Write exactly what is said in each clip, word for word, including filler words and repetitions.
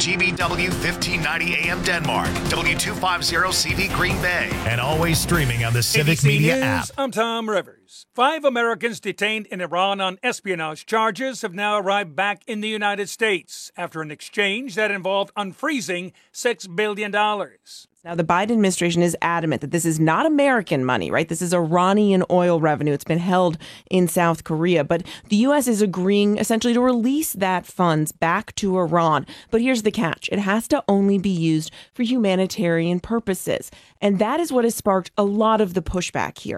G B W fifteen ninety A M Denmark, W two fifty C V Green Bay, and always streaming on the Civic A B C Media News, app. I'm Tom Rivers. Five Americans detained in Iran on espionage charges have now arrived back in the United States after an exchange that involved unfreezing six billion dollars. Now, the Biden administration is adamant that this is not American money, right? This is Iranian oil revenue. It's been held in South Korea. But the U S is agreeing essentially to release that funds back to Iran. But here's the catch. It has to only be used for humanitarian purposes. And that is what has sparked a lot of the pushback here.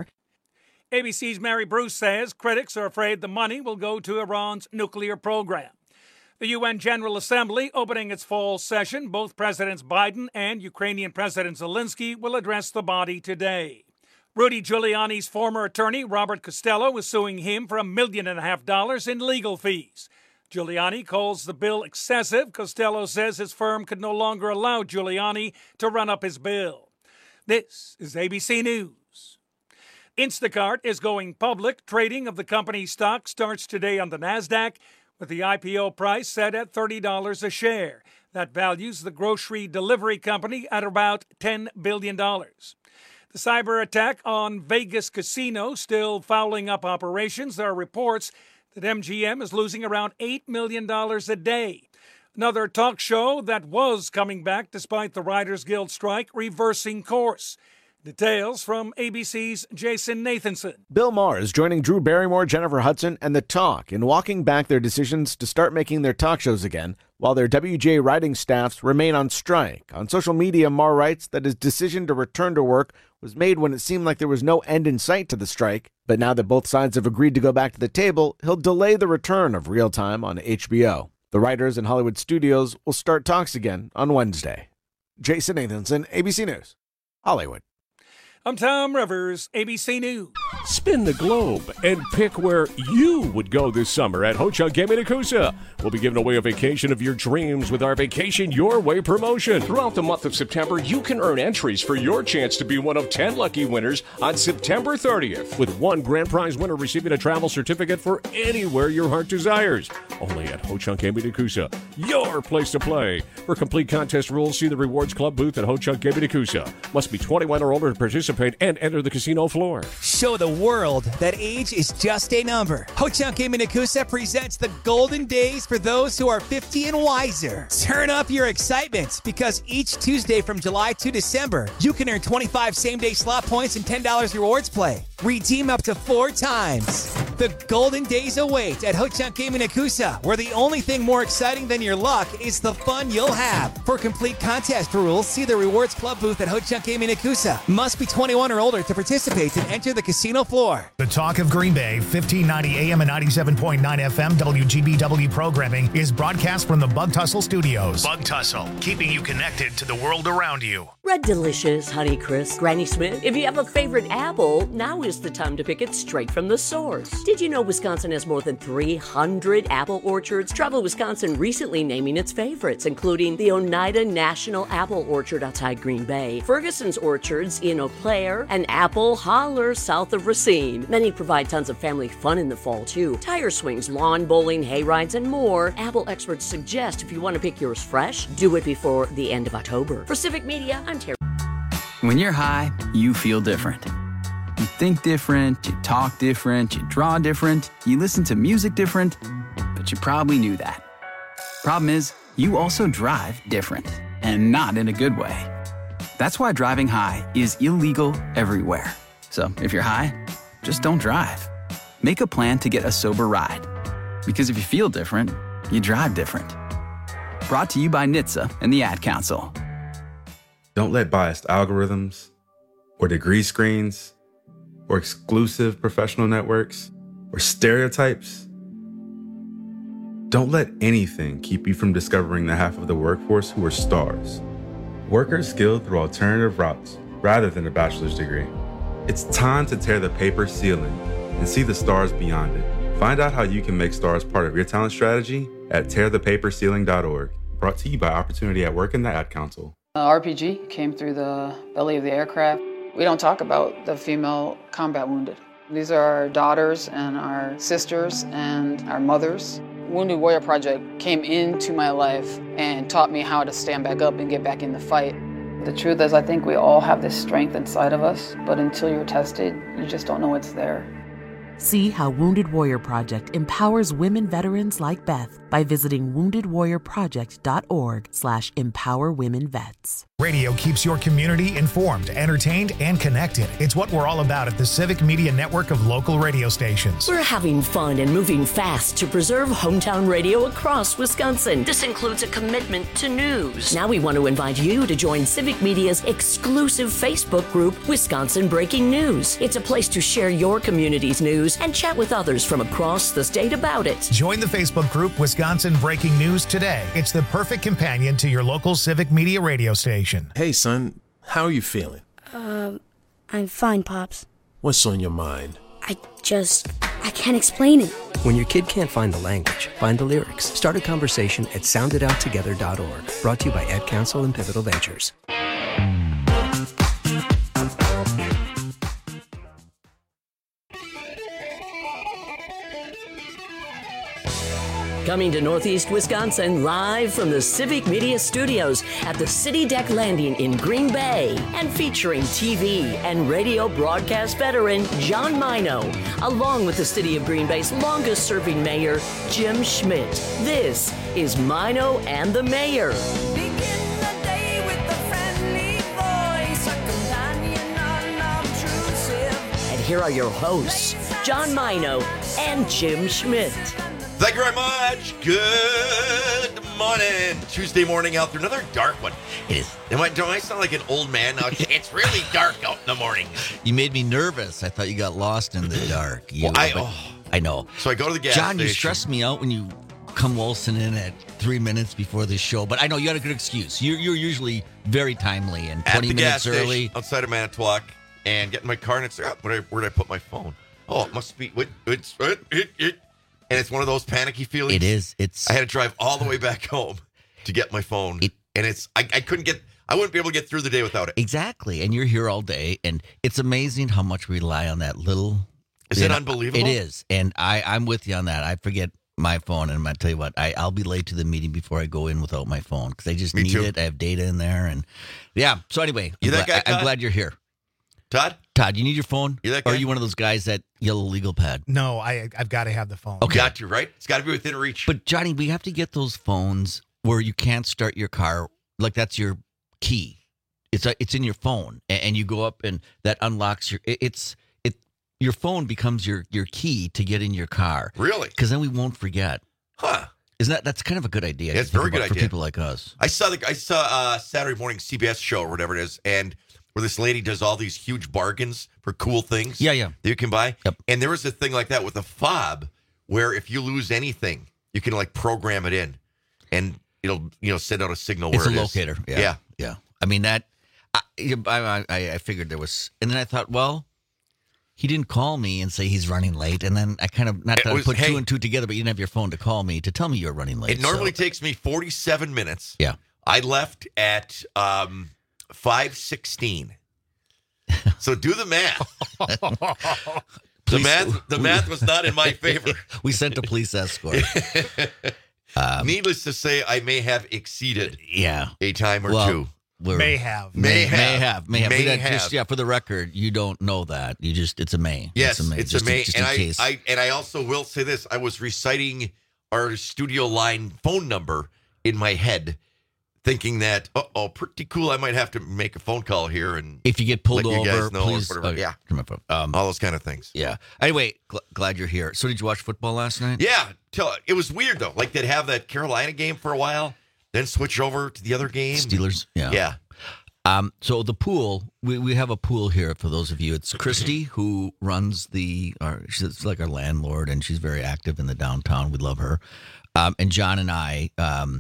A B C's Mary Bruce says critics are afraid the money will go to Iran's nuclear program. The U N General Assembly opening its fall session. Both Presidents Biden and Ukrainian President Zelensky will address the body today. Rudy Giuliani's former attorney, Robert Costello, is suing him for a million and a half dollars in legal fees. Giuliani calls the bill excessive. Costello says his firm could no longer allow Giuliani to run up his bill. This is A B C News. Instacart is going public. Trading of the company's stock starts today on the NASDAQ, with the I P O price set at thirty dollars a share. That values the grocery delivery company at about ten billion dollars. The cyber attack on Vegas casino still fouling up operations. There are reports that M G M is losing around eight million dollars a day. Another talk show that was coming back despite the Writers Guild strike reversing course. Details from A B C's Jason Nathanson. Bill Maher is joining Drew Barrymore, Jennifer Hudson, and The Talk in walking back their decisions to start making their talk shows again, while their W G A writing staffs remain on strike. On social media, Maher writes that his decision to return to work was made when it seemed like there was no end in sight to the strike. But now that both sides have agreed to go back to the table, he'll delay the return of Real Time on H B O. The writers and Hollywood studios will start talks again on Wednesday. Jason Nathanson, A B C News, Hollywood. I'm Tom Rivers, A B C News. Spin the globe and pick where you would go this summer at Ho Chunk Gaming Nakusa. We'll be giving away a vacation of your dreams with our Vacation Your Way promotion. Throughout the month of September, you can earn entries for your chance to be one of ten lucky winners on September thirtieth, with one grand prize winner receiving a travel certificate for anywhere your heart desires. Only at Ho Chunk Gaming Nakusa, your place to play. For complete contest rules, see the Rewards Club booth at Ho Chunk Gaming Nakusa. Must be twenty-one or older to participate and enter the casino floor. Show the world that age is just a number. Ho Chunk Gaming Nakusa presents the golden days for those who are fifty and wiser. Turn up your excitement, because each Tuesday from July to December, you can earn twenty-five same-day slot points and ten dollars rewards play. Redeem up to four times. The golden days await at Ho Chunk Gaming Nakusa, where the only thing more exciting than your luck is the fun you'll have. For complete contest rules, see the Rewards Club booth at Ho Chunk Gaming Nakusa. Must be twenty-one or older to participate and enter the casino floor. The Talk of Green Bay, fifteen ninety A M and ninety-seven point nine F M W G B W programming is broadcast from the Bug Tussle Studios. Bug Tussle, keeping you connected to the world around you. Red Delicious, Honey Crisp, Granny Smith. If you have a favorite apple, now is the time to pick it straight from the source. Did you know Wisconsin has more than three hundred apple orchards? Travel Wisconsin recently naming its favorites, including the Oneida National Apple Orchard outside Green Bay, Ferguson's Orchards in Eau Claire, and Apple Holler south of Racine. Many provide tons of family fun in the fall, too. Tire swings, lawn bowling, hay rides, and more. Apple experts suggest if you want to pick yours fresh, do it before the end of October. For Civic Media, I'm Terry. When you're high, you feel different. You think different, you talk different, you draw different, you listen to music different, but you probably knew that. Problem is, you also drive different, and not in a good way. That's why driving high is illegal everywhere. So if you're high, just don't drive. Make a plan to get a sober ride. Because if you feel different, you drive different. Brought to you by N H T S A and the Ad Council. Don't let biased algorithms, or degree screens, or exclusive professional networks, or stereotypes. Don't let anything keep you from discovering the half of the workforce who are stars. Workers skilled through alternative routes rather than a bachelor's degree. It's time to tear the paper ceiling and see the stars beyond it. Find out how you can make stars part of your talent strategy at tear the paper ceiling dot org. Brought to you by Opportunity at Work and the Ad Council. Uh, R P G came through the belly of the aircraft. We don't talk about the female combat wounded. These are our daughters and our sisters and our mothers. Wounded Warrior Project came into my life and taught me how to stand back up and get back in the fight. The truth is, I think we all have this strength inside of us, but until you're tested, you just don't know it's there. See how Wounded Warrior Project empowers women veterans like Beth by visiting wounded warrior project dot org slash empower women vets. Radio keeps your community informed, entertained, and connected. It's what we're all about at the Civic Media Network of local radio stations. We're having fun and moving fast to preserve hometown radio across Wisconsin. This includes a commitment to news. Now we want to invite you to join Civic Media's exclusive Facebook group, Wisconsin Breaking News. It's a place to share your community's news and chat with others from across the state about it. Join the Facebook group Wisconsin Breaking News today. It's the perfect companion to your local Civic Media radio station. Hey, son, how are you feeling? Um, I'm fine, Pops. What's on your mind? I just, I can't explain it. When your kid can't find the language, find the lyrics. Start a conversation at sound it out together dot org. Brought to you by Ad Council and Pivotal Ventures. Coming to Northeast Wisconsin, live from the Civic Media Studios at the City Deck Landing in Green Bay, and featuring T V and radio broadcast veteran John Mino, along with the City of Green Bay's longest-serving mayor, Jim Schmidt. This is Mino and the Mayor. And here are your hosts, John Mino and Jim Schmidt. Thank you very much. Good morning. Tuesday morning out there. Another dark one. It is. Am I, do I sound like an old man now? It's really dark out in the morning. You made me nervous. I thought you got lost in the dark. You, Well, I- oh. I know. So I go to the gas John, you station. stress me out when you come waltzing in at three minutes before the show. But I know you had a good excuse. You're, you're usually very timely and At twenty the minutes gas early. station outside of Manitowoc and get in my car and it's, oh, where, did I, where did I put my phone? Oh, it must be, what, it's, it, it, it. And it's one of those panicky feelings. It is. It's. I had to drive all the way back home to get my phone. It, and it's, I, I couldn't get, I wouldn't be able to get through the day without it. Exactly. And you're here all day. And it's amazing how much we rely on that little. Is it unbelievable? It is. And I, I'm with you on that. I forget my phone. And I tell you what, I, I'll be late to the meeting before I go in without my phone because I just Me need too. it. I have data in there. And yeah. So anyway, You I'm, that glad, guy, I, I'm Todd? glad you're here. Todd? Todd, you need your phone? You that Or are guy? you one of those guys that yellow legal pad? No, I, I've got to have the phone. Okay. Got to, right? It's got to be within reach. But Johnny, we have to get those phones where you can't start your car. Like that's your key. It's a, it's in your phone, and, and you go up, and that unlocks your. It, it's it. Your phone becomes your your key to get in your car. Really? Because then we won't forget. Huh. Isn't that that's kind of a good idea? Yeah, to it's a think very good about for idea. people like us. I saw the I saw uh Saturday morning C B S show or whatever it is, and where this lady does all these huge bargains for cool things. Yeah, yeah. That you can buy. Yep. And there was a thing like that with a fob where if you lose anything, you can like program it in, and it'll you know send out a signal It's where a it is. locator. Yeah, Yeah. yeah. I mean that. I, I I I figured there was, and then I thought, well. He didn't call me and say he's running late, and then I kind of not It that was- I put hey. two and two together, but you didn't have your phone to call me to tell me you're running late. It normally so. takes me forty-seven minutes. Yeah. I left at um five sixteen. So do the math. the Please- math the math was not in my favor. We sent a police escort. Um, Needless to say, I may have exceeded yeah. a time or Well, two. we're- May have. May May, have. may have. May have. May We don't- have. Just, yeah, for the record, you don't know that. You just, it's a May. Yes, it's a May. it's just a May. In, just and in I, case. I and I also will say this: I was reciting our studio line phone number in my head, thinking that, uh oh, pretty cool. I might have to make a phone call here and if you get pulled let you over, guys know or please. whatever. uh, Yeah. come on, Um, all those kind of things. yeah. Anyway, gl- glad you're here. So, did you watch football last night? Yeah, tell, it was weird though. Like they'd have that Carolina game for a while, then switch over to the other game. Steelers. Yeah. Yeah. Um, so the pool, we, we have a pool here for those of you. It's Christy who runs the, our, she's like our landlord, and she's very active in the downtown. We love her. Um, and John and I, um,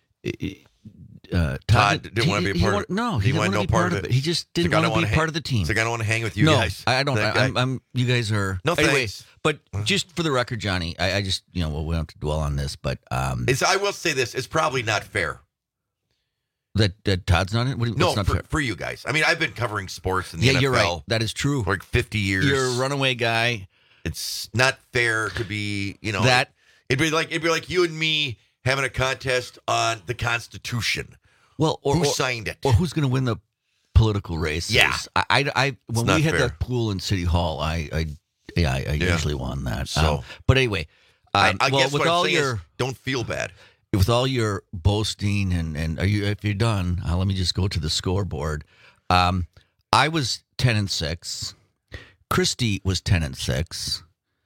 uh, Todd didn't he- want to be he a part. want- No, he he didn't wanted want to no be part of of it. He just didn't It's like, I want don't to be wanna part hang- of the team. It's like I don't want to hang with you no, guys. I don't. That I, I'm, guy. I'm. You guys are. No anyway, thanks. but just for the record, Johnny, I, I just you know well, we don't have to dwell on this, but um, It's, I will say this: it's probably not fair. that that Todd's not in. What do you, No, what's not for, fair? I you guys. I mean, I've been covering sports in the Yeah, N F L you're right. That is true. for like fifty years. You're a runaway guy. It's not fair to be, you know, That- It'd be like it'd be like you and me having a contest on the Constitution. Well, or, who or, signed it, or who's going to win the political races? Yeah, I, I, I when we had fair. that pool in City Hall, I, I yeah, I, I Yeah. usually won that. So, um, but anyway, um, I, I well, guess with what I'm all saying your is, don't feel bad. with all your boasting and and are you if you're done, uh, let me just go to the scoreboard. Um, I was ten and six. Christy was ten and six.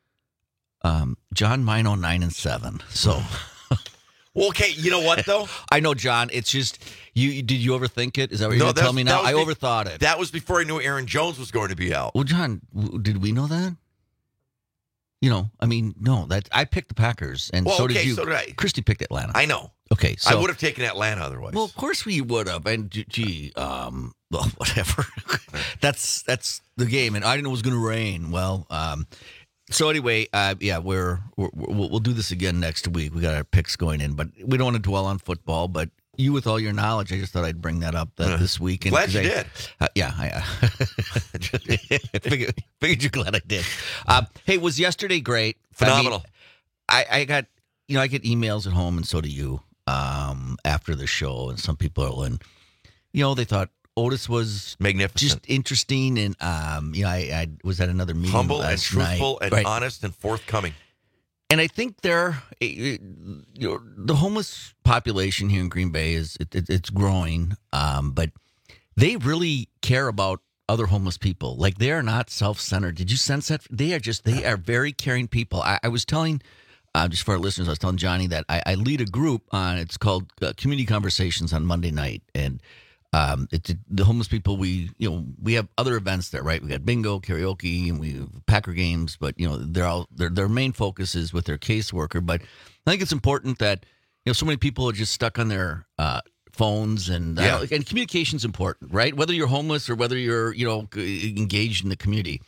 Um, John Mino nine and seven. So, well, okay, you know what though? I know, John. It's just you. Did you overthink it? Is that what you're No, going to tell that's- me that now? was I be- overthought it. That was before I knew Aaron Jones was going to be out. Well, John, w- did we know that? You know, I mean, no. That I picked the Packers, and Well, so okay, did you. so did I. Christy picked Atlanta. I know. Okay, so I would have taken Atlanta otherwise. Well, of course we would have. And g- gee, um, well, whatever. that's that's the game, and I didn't know it was going to rain. Well, um, so anyway, uh, yeah, we're, we're we'll, we'll do this again next week. We got our picks going in, but we don't want to dwell on football. But you, with all your knowledge, I just thought I'd bring that up that Uh, this week. And glad you I, did. Uh, yeah, I uh, figured, figured you're glad I did. Uh, hey, was yesterday great? Phenomenal. I, mean, I, I got you know I get emails at home, and so do you. Um, after the show, and some people, and you know, they thought Otis was magnificent, just interesting, and um, you know, I, I was at another meeting, humble last and truthful night. and Right. honest and forthcoming. And I think they're, you know, the homeless population here in Green Bay is it, it, it's growing, um, but they really care about other homeless people. Like they are not self-centered. Did you sense that? They are just they are very caring people. I, I was telling. Uh, just for our listeners, I was telling Johnny that I, I lead a group on, it's called uh, Community Conversations on Monday night. And um, it's the homeless people, we, you know, we have other events there, right? We got bingo, karaoke, and we have Packer games, but, you know, they're all, their their main focus is with their caseworker. But I think it's important that, you know, so many people are just stuck on their uh, phones and, uh, Yeah. and communication's important, right? Whether you're homeless or whether you're, you know, engaged in the community.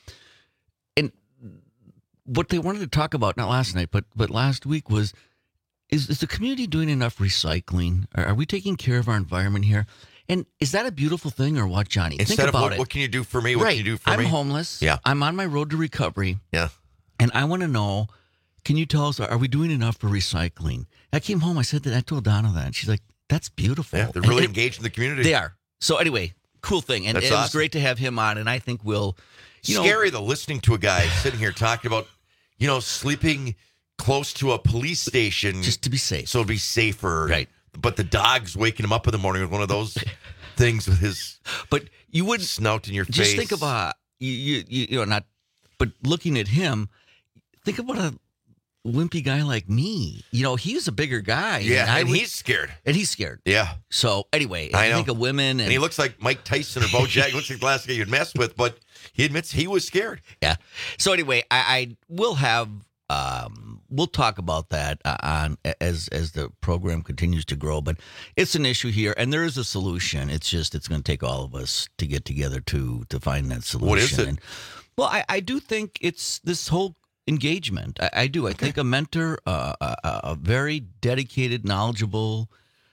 And what they wanted to talk about, not last night, but but last week was, is, is the community doing enough recycling? Are, are we taking care of our environment here? And is that a beautiful thing or what, Johnny? Instead Think of about what, it. what can you do for me? What right. can you do for I'm me? homeless. Yeah. I'm on my road to recovery. Yeah. And I want to know, can you tell us, are we doing enough for recycling? I came home, I said that, I told Donna that. And she's like, that's beautiful. Yeah, they're And really it- engaged in the community. They are. So anyway, cool thing. And That's it was awesome. great to have him on. And I think we'll, you know. Scary though, listening to a guy sitting here talking about, you know, sleeping close to a police station just to be safe, so it'd be safer. Right. But the dog's waking him up in the morning with one of those things with his. But you wouldn't snout in your just face. think about you, you, you, you know, not. But looking at him, think about a wimpy guy like me. You know, he's a bigger guy. Yeah, I and would- he's scared. and he's scared. Yeah. So anyway, I I, know. think of women, and, And he looks like Mike Tyson or Bo Jack. He looks like the last guy you'd mess with, but he admits he was scared. Yeah. So anyway, I, I will have. Um, we'll talk about that uh, on as as the program continues to grow, but it's an issue here, and there is a solution. It's just it's going to take all of us to get together to to find that solution. What is it? And, well, I, I do think it's this whole engagement. I, I do. I think a mentor, uh, a, a a very dedicated, knowledgeable.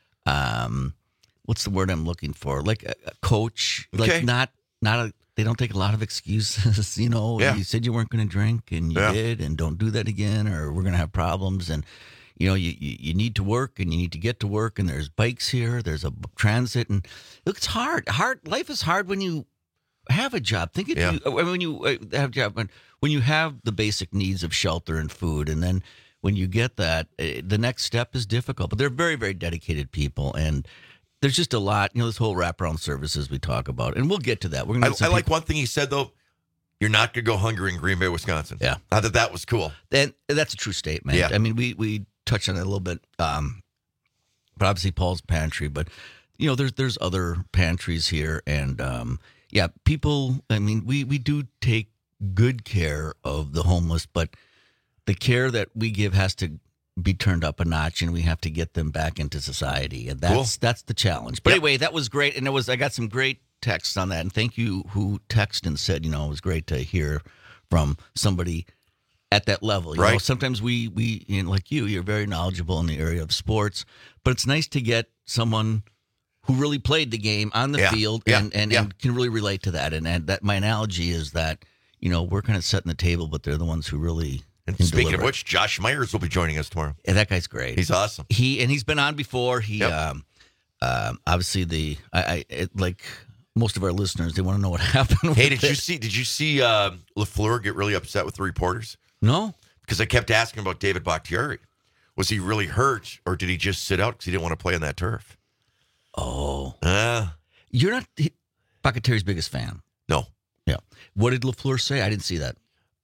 Um, what's the word I'm looking for? Like a, a coach, Okay. like not not a. They don't take a lot of excuses, you know. Yeah. You said you weren't going to drink, and you Yeah. did, and don't do that again, or we're going to have problems. And you know, you, you you need to work, and you need to get to work, and there's bikes here, there's a transit, and look, it's hard. Hard life is hard when you have a job. Think it Yeah. you, when you uh, have a job, when when you have the basic needs of shelter and food, and then when you get that, uh, the next step is difficult. But they're very very dedicated people, and there's just a lot, you know, this whole wraparound services we talk about, and we'll get to that. We're I, going to. I like one thing he said, though. You're not going to go hungry in Green Bay, Wisconsin. Yeah. I thought that was cool. And that's a true statement. Yeah. I mean, we we touched on it a little bit, um, but obviously Paul's Pantry. But you know, there's there's other pantries here, and um, yeah, people. I mean, we we do take good care of the homeless, but the care that we give has to be turned up a notch, and we have to get them back into society, and that's Cool. that's the challenge. But Yep. anyway, that was great, and it was I got some great texts on that, and thank you who texted and said, you know, it was great to hear from somebody at that level. You know, Right. sometimes we we you know, like you, you're very knowledgeable in the area of sports, but it's nice to get someone who really played the game on the Yeah. field Yeah. and and, Yeah. and can really relate to that. And, and that my analogy is that, you know, we're kind of setting the table, but they're the ones who really And, and speaking deliver of it. which, Josh Myers will be joining us tomorrow. Yeah, that guy's great. He's awesome. He and he's been on before. He Yep. um, um, obviously the I, I it, like most of our listeners, they want to know what happened. Hey, with did you it. see? Did you see uh, LaFleur get really upset with the reporters? No, because I kept asking about David Bakhtiari. Was he really hurt, or did he just sit out because he didn't want to play on that turf? Oh, uh, you're not he, Bakhtiari's biggest fan. No. Yeah. What did LaFleur say? I didn't see that.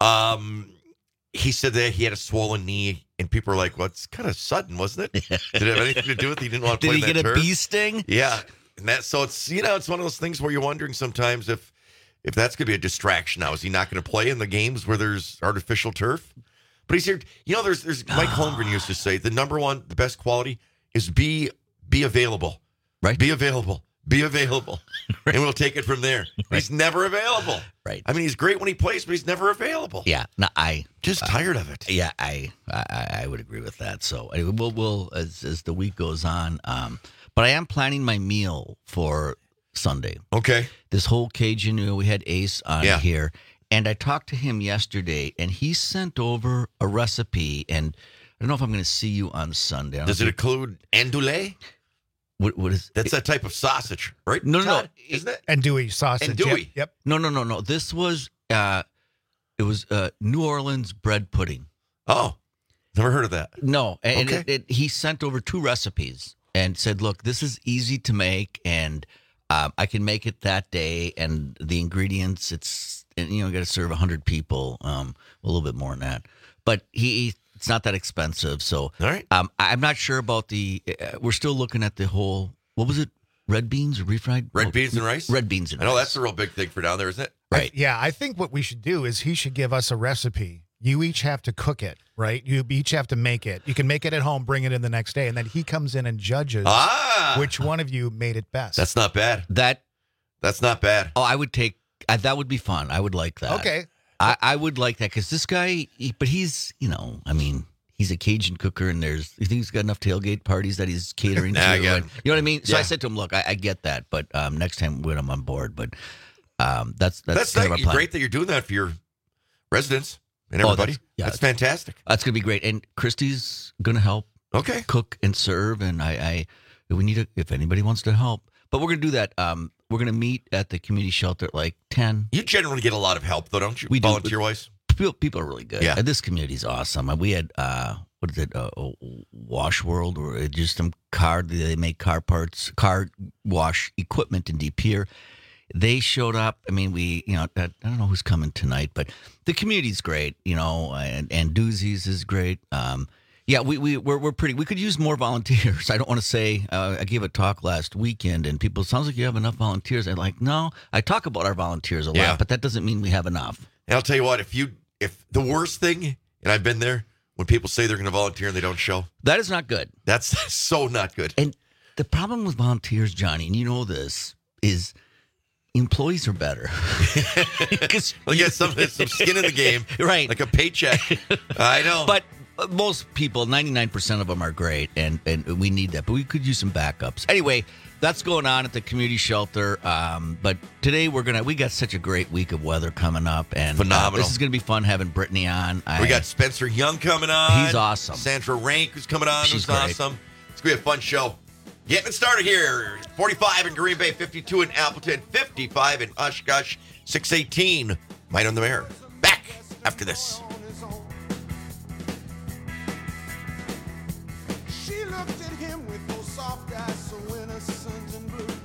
Um, he said that he had a swollen knee, and people are like, "Well, it's kind of sudden, wasn't it? Did it have anything to do with he didn't want to Did play he on that get a turf?" bee sting? Yeah, and that so it's you know it's one of those things where you're wondering sometimes if if that's going to be a distraction now. Is he not going to play in the games where there's artificial turf? But he's here. You know, there's there's Mike Holmgren used to say the number one, the best quality is be be available. Right. Be available. Be available. Right. And we'll take it from there. Right. He's never available. Right. I mean, he's great when he plays, but he's never available. Yeah. No, I just uh, tired of it. Yeah, I, I I would agree with that. So anyway, we'll we'll as as the week goes on. Um, but I am planning my meal for Sunday. Okay. This whole Cajun, you know, we had Ace on Yeah. here, and I talked to him yesterday, and he sent over a recipe. And I don't know if I'm going to see you on Sunday. I don't Does it know include andouille? What what is That's that type of sausage, right? No, no, Todd? no. Isn't it? Andouille sausage. Andouille. Yep. yep. No, no, no, no. This was uh, it was uh, New Orleans bread pudding. Oh, never heard of that. No, and Okay. it, it, he sent over two recipes and said, "Look, this is easy to make, and um, I can make it that day. And the ingredients, it's and, you know, got to serve a hundred people, um, a little bit more than that. But he, it's not that expensive. So, all right. Um, I'm not sure about the. Uh, we're still looking at the whole. What was it? Red beans or refried? Red oh, beans and rice? Red beans and I know rice. that's a real big thing for down there, isn't it? Right. Yeah, I think what we should do is he should give us a recipe. You each have to cook it, right? You each have to make it. You can make it at home, bring it in the next day, and then he comes in and judges Ah. which one of you made it best. That's not bad. That That's not bad. Oh, I would take I, that. Would be fun. I would like that. Okay. I, I would like that because this guy, he, but he's, you know, I mean, he's a Cajun cooker, and there's, you think he's got enough tailgate parties that he's catering Nah, to? I get and- it. you know what I mean? So I Yeah. said to him, look, I, I get that, but um, next time when I'm on board, but um, that's that's, That's, kind not, of our plan. great that you're doing that for your residents and Oh, everybody. that's- yeah, that's fantastic. That's gonna be great, and Christy's gonna help. Okay. Cook and serve, and I, I we need a, if anybody wants to help, but we're gonna do that. Um, we're gonna meet at the community shelter at like ten. You generally get a lot of help, though, don't you? We do. Volunteer wise. People, people are really good. Yeah. And this community's awesome. And we had, uh, what is it, uh, Wash World, or it just some car, they make car parts, car wash equipment in De Pere. They showed up. I mean, we, you know, I don't know who's coming tonight, but the community's great, you know, and, and Doozies is great. Um, yeah, we, we, we're, we're pretty, we could use more volunteers. I don't want to say, uh, I gave a talk last weekend and people, sounds like you have enough volunteers. I'm like, no, I talk about our volunteers a lot, Yeah. but that doesn't mean we have enough. And I'll tell you what, if you, if the worst thing, and I've been there, when people say they're going to volunteer and they don't show, That is not good. that's so not good. And the problem with volunteers, Johnny, and you know this, is employees are better. Because They get some, some skin in the game, right? like a paycheck. I know. But uh, most people, ninety-nine percent of them are great, and, and we need that. But we could use some backups. Anyway, that's going on at the community shelter. Um, but today we're gonna we got such a great week of weather coming up, and uh, Phenomenal. this is gonna be fun having Brittany on. I, we got Spencer Young coming on. He's awesome. Sandra Rank who's coming on. She's Who's great. awesome. It's going to be a fun show. Getting it started here. forty-five in Green Bay, fifty-two in Appleton, fifty-five in Oshkosh, six eighteen. Might on the Mare. Back after this. She looked at him with those soft eyes so innocent and blue.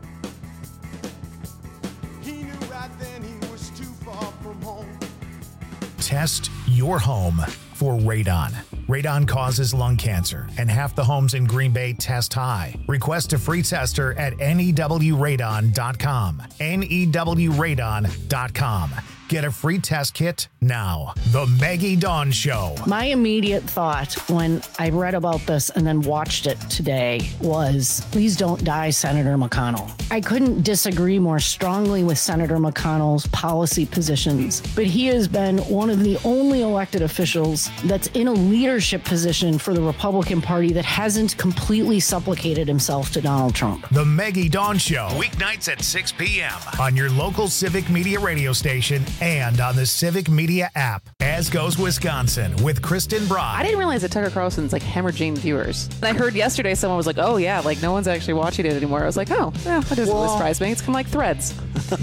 He knew right then he was too far from home. Test your home for radon. Radon causes lung cancer, and half the homes in Green Bay test high. Request a free tester at N E W radon dot com. N E W radon dot com. Get a free test kit now. The Maggie Dawn Show. My immediate thought when I read about this and then watched it today was, please don't die, Senator McConnell. I couldn't disagree more strongly with Senator McConnell's policy positions, but he has been one of the only elected officials that's in a leadership position for the Republican Party that hasn't completely supplicated himself to Donald Trump. The Maggie Dawn Show. Weeknights at six p.m. on your local civic media radio station, and on the Civic Media app. As Goes Wisconsin with Kristen I Bride. didn't realize that Tucker Carlson's like hemorrhaging viewers. And I heard yesterday someone was like, oh yeah, like no one's actually watching it anymore. I was like, oh, yeah, that doesn't really surprise me. It's kind of like Threads. it,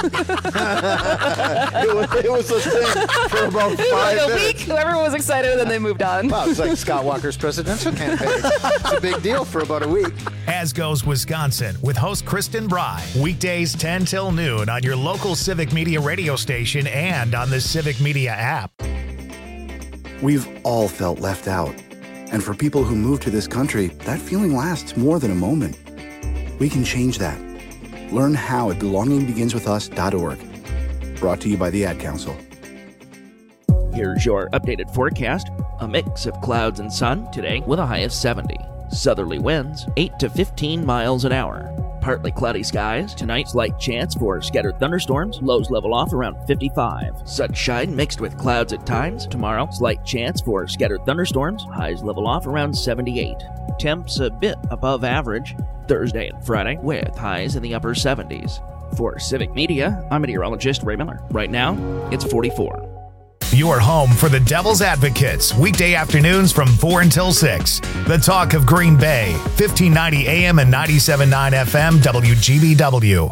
was, it was a thing for about five like a minutes. week, everyone was excited, and then they moved on. Wow, it's like Scott Walker's presidential campaign. It's a big deal for about a week. As Goes Wisconsin with host Kristen Bride. Weekdays ten till noon on your local Civic Media radio station and on the Civic Media app. We've all felt left out. And for people who move to this country, that feeling lasts more than a moment. We can change that. Learn how at belonging begins with us dot org. Brought to you by the Ad Council. Here's your updated forecast. A mix of clouds and sun today with a high of seventy. Southerly winds eight to fifteen miles an hour. Partly cloudy skies. Tonight, slight chance for scattered thunderstorms. Lows level off around fifty-five. Sunshine mixed with clouds at times. Tomorrow, slight chance for scattered thunderstorms. Highs level off around seventy-eight. Temps a bit above average. Thursday and Friday with highs in the upper seventies. For Civic Media, I'm meteorologist Ray Miller. Right now, it's forty-four. Your home for the Devil's Advocates, weekday afternoons from four until six. The Talk of Green Bay, fifteen ninety A M and ninety-seven point nine F M, W G B W.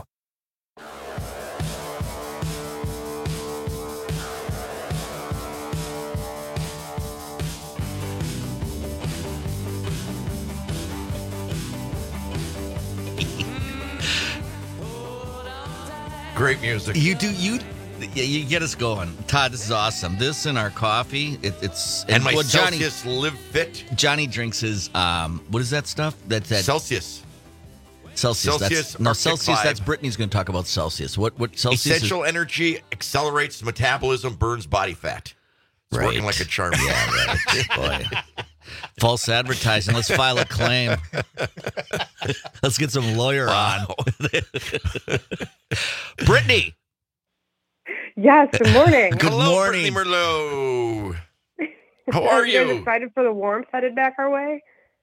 Great music. You do, you Yeah, you get us going. Todd, this is awesome. This and our coffee, it, it's... And, and my well, Celsius Johnny, Live Fit. Johnny drinks his, um, what is that stuff? That's that Celsius. Celsius. Celsius That's, no, Arctic Celsius, five. that's Brittany's going to talk about Celsius. What What Celsius Essential is? energy, accelerates metabolism, burns body fat. It's Right. working like a charm. Yeah, right. Boy. False advertising. Let's file a claim. Let's get some lawyer Wow. on. Brittany. Yes, good morning. Good Hello, morning. Brittany Merlot. How are you? guys you? excited for the warmth headed back our way?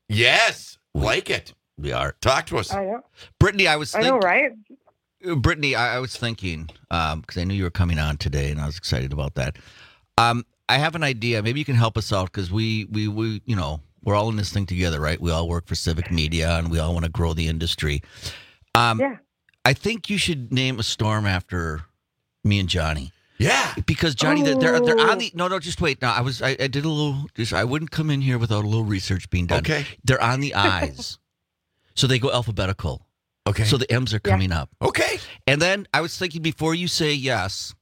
Yes, like it. We are. Talk to us. I know. Brittany, I was I thinking. know, right? Brittany, I, I was thinking, um, because I knew you were coming on today, and I was excited about that. Um, I have an idea. Maybe you can help us out, because we, we, we, you know, we're all in this thing together, right? We all work for Civic Media, and we all want to grow the industry. Um, yeah. I think you should name a storm after me and Johnny. Yeah. Because Johnny, they're, they're they're on Oh. the no no just wait. No, I was I, I did a little. Just I wouldn't come in here without a little research being done. Okay. They're on the I's, so they go alphabetical. Okay. So the M's are coming up. Okay. And then I was thinking, before you say yes,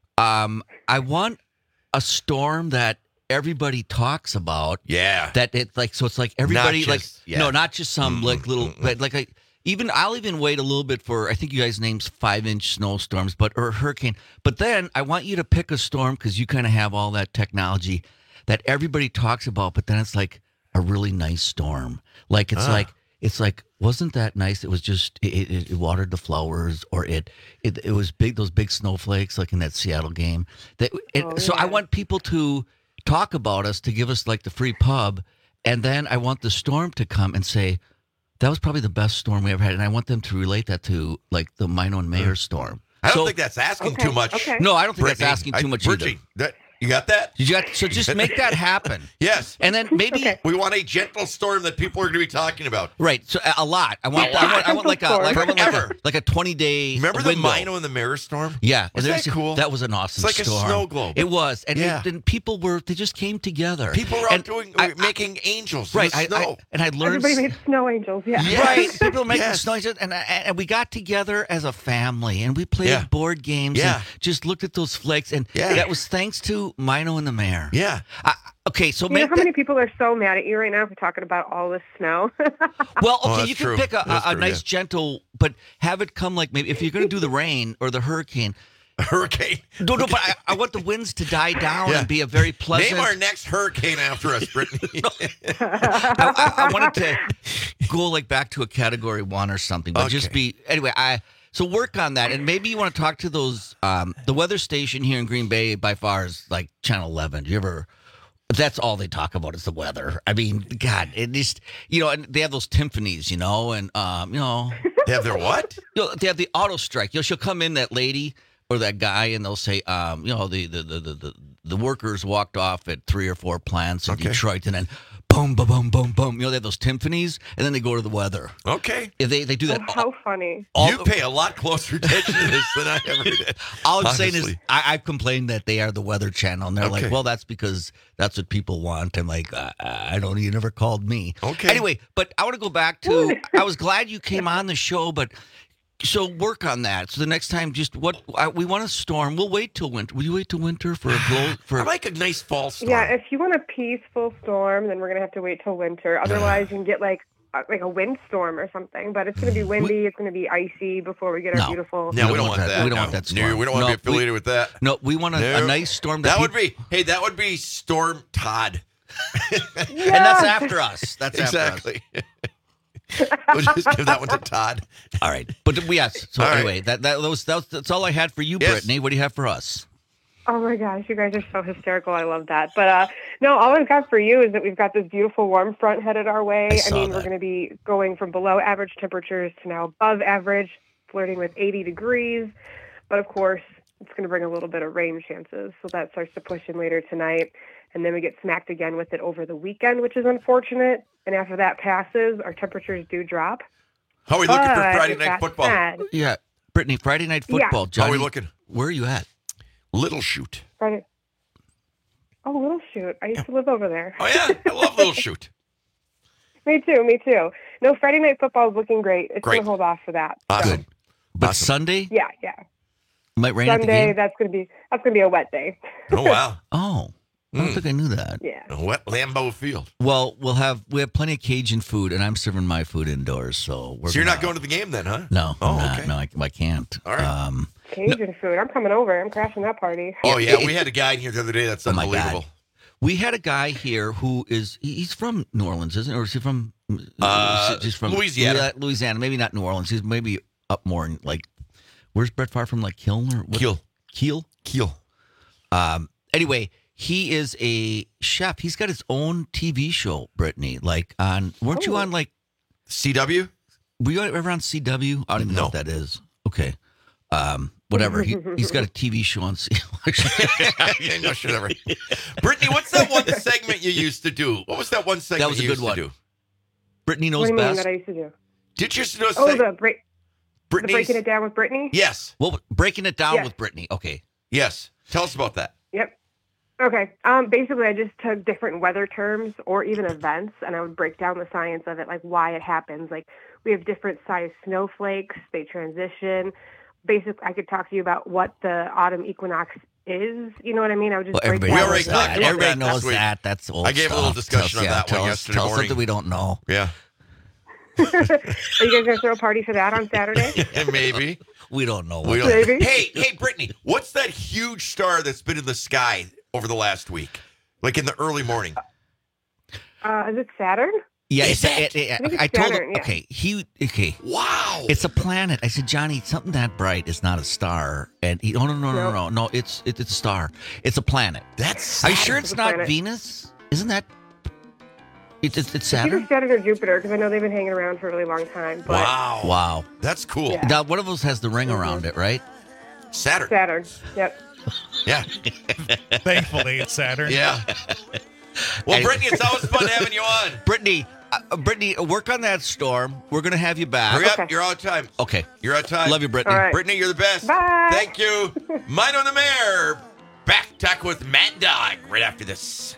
um, I want a storm that everybody talks about. Yeah. That it like so it's like everybody Not like just- yeah. no, not just some Mm-mm, like little mm-mm. but like I even I'll even wait a little bit for I think you guys named five inch snowstorms, but or hurricane. But then I want you to pick a storm, because you kind of have all that technology that everybody talks about, but then it's like a really nice storm. Like it's Ah. like it's like wasn't that nice? It was just it, it, it watered the flowers, or it, it it was big those big snowflakes like in that Seattle game. That it, Oh, so I yeah. want people to talk about us, to give us like the free pub, and then I want the storm to come and say that was probably the best storm we ever had, and I want them to relate that to like the Mino and Mayor storm. I don't So- think that's asking Okay, too much. okay. No, I don't think Brittany, that's asking too I- much Brittany, either. that, you got that? You got so just make that happen. Yes. And then maybe Okay. We want a gentle storm that people are going to be talking about. right, so a- a lot. I want, A I want, I lot. want like a like, I want like a Forever. like a twenty day. Remember the window. Mino and the Mirror storm? Yeah, Was and that there's- cool? That was an awesome It's like a storm. snow globe. It was, and, Yeah. it, and people were they just came together. People are out and doing I- making angels right. in I, the snow. I, and I learned Everybody made snow angels. Yeah. Yes. right. People making Yes. snow angels, and and we got together as a family, and we played Yeah. board games. Yeah. And just looked at those flakes, and Yeah. that was thanks to Mino and the Mayor. yeah. I, okay, so You know make how that, many people are so mad at you right now for talking about all this snow? well, Oh, okay, that's you can true. pick a, That's a, a true, nice, yeah. gentle, but have it come like maybe if you're going to do the rain or the hurricane. Hurricane. No, no, but I, I want the winds to die down Yeah. and be a very pleasant. Name our next hurricane after us, Brittany. I, I, I wanted to go like back to a category one or something, but just Okay. be anyway. I so work on that, and maybe you want to talk to those. Um, the weather station here in Green Bay by far is like Channel eleven. Do you ever? That's all they talk about is the weather. I mean, God, it just you know, and they have those timpanis, you know, and um, you know, They have their what? you know, they have the auto strike. You know, she'll come in, that lady. or that guy, and they'll say, um, you know, the the, the, the, the the workers walked off at three or four plants in Okay. Detroit, and then boom, boom, boom, boom, boom. You know, they have those symphonies, and then they go to the weather. Okay. If they they do that. Oh, how funny. You pay a lot closer attention to this than I ever did. All I'm saying is, honestly. I, I've complained that they are the Weather Channel, and they're Okay. like, well, that's because that's what people want. I'm like, I, I don't, you never called me. Okay. Anyway, but I want to go back to, I was glad you came on the show, but so work on that. So the next time, just what, I, we want a storm. We'll wait till winter. Will you wait till winter for a glow? For I like a nice fall storm. Yeah, if you want a peaceful storm, then we're going to have to wait till winter. Otherwise, you can get like a, like a windstorm or something. But it's going to be windy. It's going to be icy before we get our No. beautiful. No, we don't want that. We don't no. want that No, storm. we don't want No, to be affiliated we- with that. No, we want a, No. a nice storm. That peop- would be, hey, that would be Storm Todd. And that's after us. That's exactly. after us. We'll just give that one to Todd. All right. But yes. So All right. anyway, that, that, was, that was, that's all I had for you, Yes. Brittany. What do you have for us? Oh my gosh, you guys are so hysterical. I love that. But uh, no, all I've got for you is that we've got this beautiful warm front headed our way. I I, saw mean, that. we're going to be going from below average temperatures to now above average, flirting with eighty degrees. But of course, it's going to bring a little bit of rain chances. So that starts to push in later tonight. And then we get smacked again with it over the weekend, which is unfortunate. And after that passes, our temperatures do drop. How are we looking for But Friday with night that football? said- Yeah. Brittany, Friday night Yeah. football. How Johnny, are we looking? Where are you at? Little Shoot. Friday. Oh, Little Shoot. I used to live over there. Oh, yeah. I love Little Shoot. Me too, me too. No, Friday night football is looking great. It's Great. going to hold off for that. Awesome. Good. But Awesome. Sunday Yeah, yeah. might rain at the Sunday, game. that's going to be that's going to be a wet day. Oh, wow. Oh, I don't Mm. think I knew that. Yeah. A wet Lambeau Field. Well, we'll have we have plenty of Cajun food, and I'm serving my food indoors. So we're So you're not gonna- going to the game then, huh? No. Oh, I'm not. okay. No, I, I can't. All right. Um, Cajun food. I'm coming over. I'm crashing that party. Oh, yeah. it- We had a guy in here the other day. That's Oh, my unbelievable. God. we had a guy here who is he- he's from New Orleans, isn't he? Or is he from? Uh, he's from Louisiana. Louisiana, maybe not New Orleans. He's maybe up more in like. Where's Brett Favre from? Like Kiln or what? Kiel. Kiel. Kiel. Um. Anyway, he is a chef. He's got his own T V show, Brittany. Like on, weren't you Oh. on like C W? Were you ever on C W? I don't even know No. what that is. Okay. Um, whatever. He, he's got a T V show on C Yeah, no shit ever. Brittany, what's that one segment you used to do? What was that one segment That was a you good used one. to do? Brittany What knows do you mean best. that I used to do? Did you used to do a Oh, seg- the break, the Brittany's- breaking it down with Brittany. Yes. Well, breaking it down Yes. with Brittany. Okay. Yes. Tell us about that. Yep. Okay. Um, basically, I just took different weather terms or even events, and I would break down the science of it, like why it happens. Like we have different size snowflakes; they transition. Basically, I could talk to you about what the autumn equinox is. You know what I mean? I would just Well, break everybody down knows already the- that. talked about Everybody that knows last week. that. That's old I gave a little stuff. discussion Tell us- on that tell one us- yesterday Tell us morning. something we don't know. Yeah. Are you guys gonna throw a party for that on Saturday? Maybe. We don't know. We What don't- Maybe. Hey, hey, Brittany, what's that huge star that's been in the sky over the last week? Like in the early morning? Uh, is it Saturn? Yeah, Is it's, it? it, it, I think I it's told Saturn, him. yeah. Okay, he okay. Wow. It's a planet. I said, Johnny, something that bright is not a star. And he, oh no, no, no, no, no, no. It's it, it's a star. It's a planet. That's Are you sure It's it's a not planet. Venus? Isn't that? It's it's, it's It's either Saturn. Saturn or Jupiter, because I know they've been hanging around for a really long time. But Wow. Wow. That's cool. Yeah. Now one of those has the ring around it, right? Saturn. Saturn. Yep. Yeah. Thankfully, it's Saturn. Yeah. Well, Brittany, it's always fun having you on. Brittany, uh, Brittany, work on that storm. We're gonna have you back. Hurry up. Okay. You're out of time. Okay. You're out of time. Love you, Brittany. All right. Brittany, you're the best. Bye. Thank you. Mine on the Mayor. Back talk with Mad Dog right after this.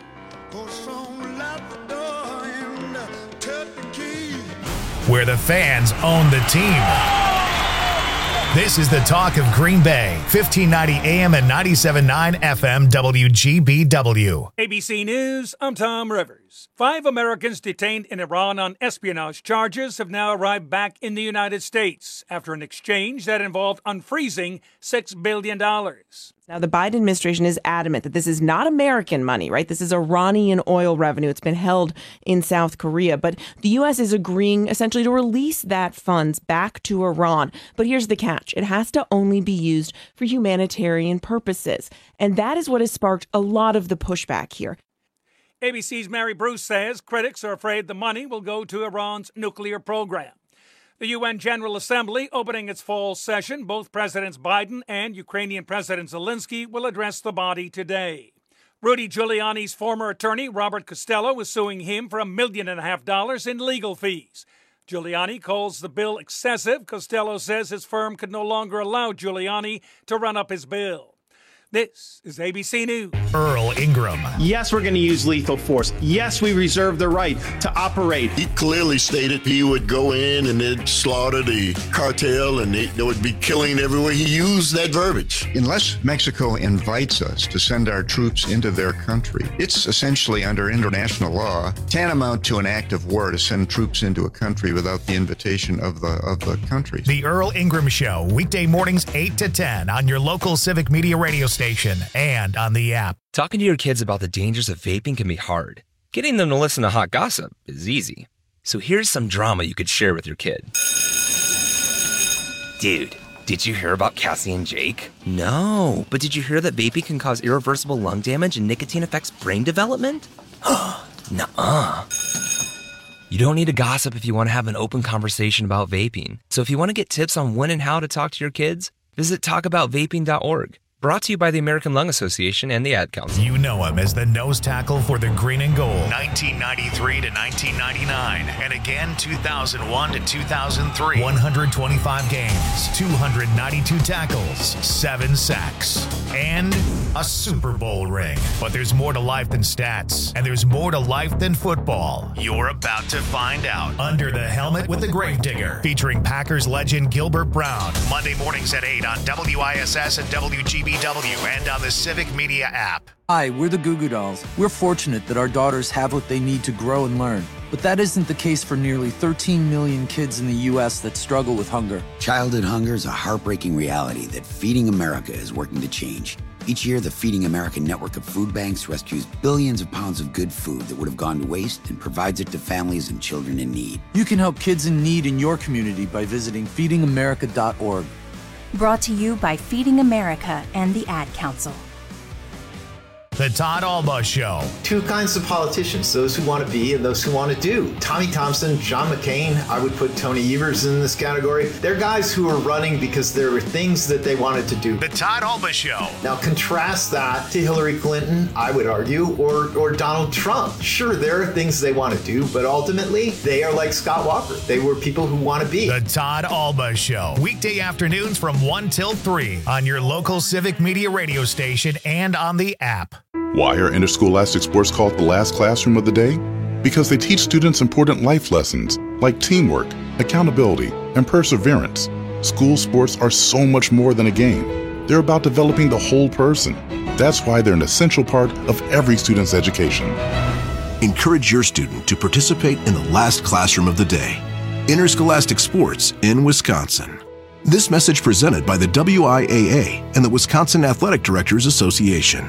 Where the fans own the team. This is the talk of Green Bay, fifteen ninety A M and ninety-seven point nine F M W G B W. A B C News, I'm Tom Rivers. Five Americans detained in Iran on espionage charges have now arrived back in the United States after an exchange that involved unfreezing six billion dollars. Now, the Biden administration is adamant that this is not American money, right? This is Iranian oil revenue. It's been held in South Korea. But the U S is agreeing essentially to release that funds back to Iran. But here's the catch. It has to only be used for humanitarian purposes. And that is what has sparked a lot of the pushback here. A B C's Mary Bruce says critics are afraid the money will go to Iran's nuclear program. The U N General Assembly opening its fall session. Both Presidents Biden and Ukrainian President Zelensky will address the body today. Rudy Giuliani's former attorney, Robert Costello, is suing him for a million and a half dollars in legal fees. Giuliani calls the bill excessive. Costello says his firm could no longer allow Giuliani to run up his bill. This is A B C News. Earl Ingram. Yes, we're going to use lethal force. Yes, we reserve the right to operate. He clearly stated he would go in and they'd slaughter the cartel and they, they would be killing everywhere. He used that verbiage. Unless Mexico invites us to send our troops into their country, it's essentially under international law tantamount to an act of war to send troops into a country without the invitation of the of the country. The Earl Ingram Show, weekday mornings eight to ten on your local Civic Media radio station and on the app. Talking to your kids about the dangers of vaping can be hard. Getting them to listen to hot gossip is easy. So here's some drama you could share with your kid. Dude, did you hear about Cassie and Jake? No, but did you hear that vaping can cause irreversible lung damage and nicotine affects brain development? Nuh-uh. You don't need to gossip if you want to have an open conversation about vaping. So if you want to get tips on when and how to talk to your kids, visit talk about vaping dot org. Brought to you by the American Lung Association and the Ad Council. You know him as the nose tackle for the Green and Gold, nineteen ninety-three to nineteen ninety-nine, and again two thousand one to two thousand three. one hundred twenty-five games, two hundred ninety-two tackles, seven sacks, and a Super Bowl ring. But there's more to life than stats, and there's more to life than football. You're about to find out. Under the Helmet with the Gravedigger, featuring Packers legend Gilbert Brown. Monday mornings at eight on W I S S and W G B W and on the Civic Media app. Hi, we're the Goo Goo Dolls. We're fortunate that our daughters have what they need to grow and learn. But that isn't the case for nearly thirteen million kids in the U S that struggle with hunger. Childhood hunger is a heartbreaking reality that Feeding America is working to change. Each year, the Feeding America network of food banks rescues billions of pounds of good food that would have gone to waste and provides it to families and children in need. You can help kids in need in your community by visiting feeding america dot org. Brought to you by Feeding America and the Ad Council. The Todd Alba Show. Two kinds of politicians, those who want to be and those who want to do. Tommy Thompson, John McCain, I would put Tony Evers in this category. They're guys who are running because there were things that they wanted to do. The Todd Alba Show. Now contrast that to Hillary Clinton, I would argue, or, or Donald Trump. Sure, there are things they want to do, but ultimately they are like Scott Walker. They were people who want to be. The Todd Alba Show. Weekday afternoons from one till three on your local Civic Media radio station and on the app. Why are interscholastic sports called the last classroom of the day? Because they teach students important life lessons like teamwork, accountability, and perseverance. School sports are so much more than a game. They're about developing the whole person. That's why they're an essential part of every student's education. Encourage your student to participate in the last classroom of the day. Interscholastic sports in Wisconsin. This message presented by the W I A A and the Wisconsin Athletic Directors Association.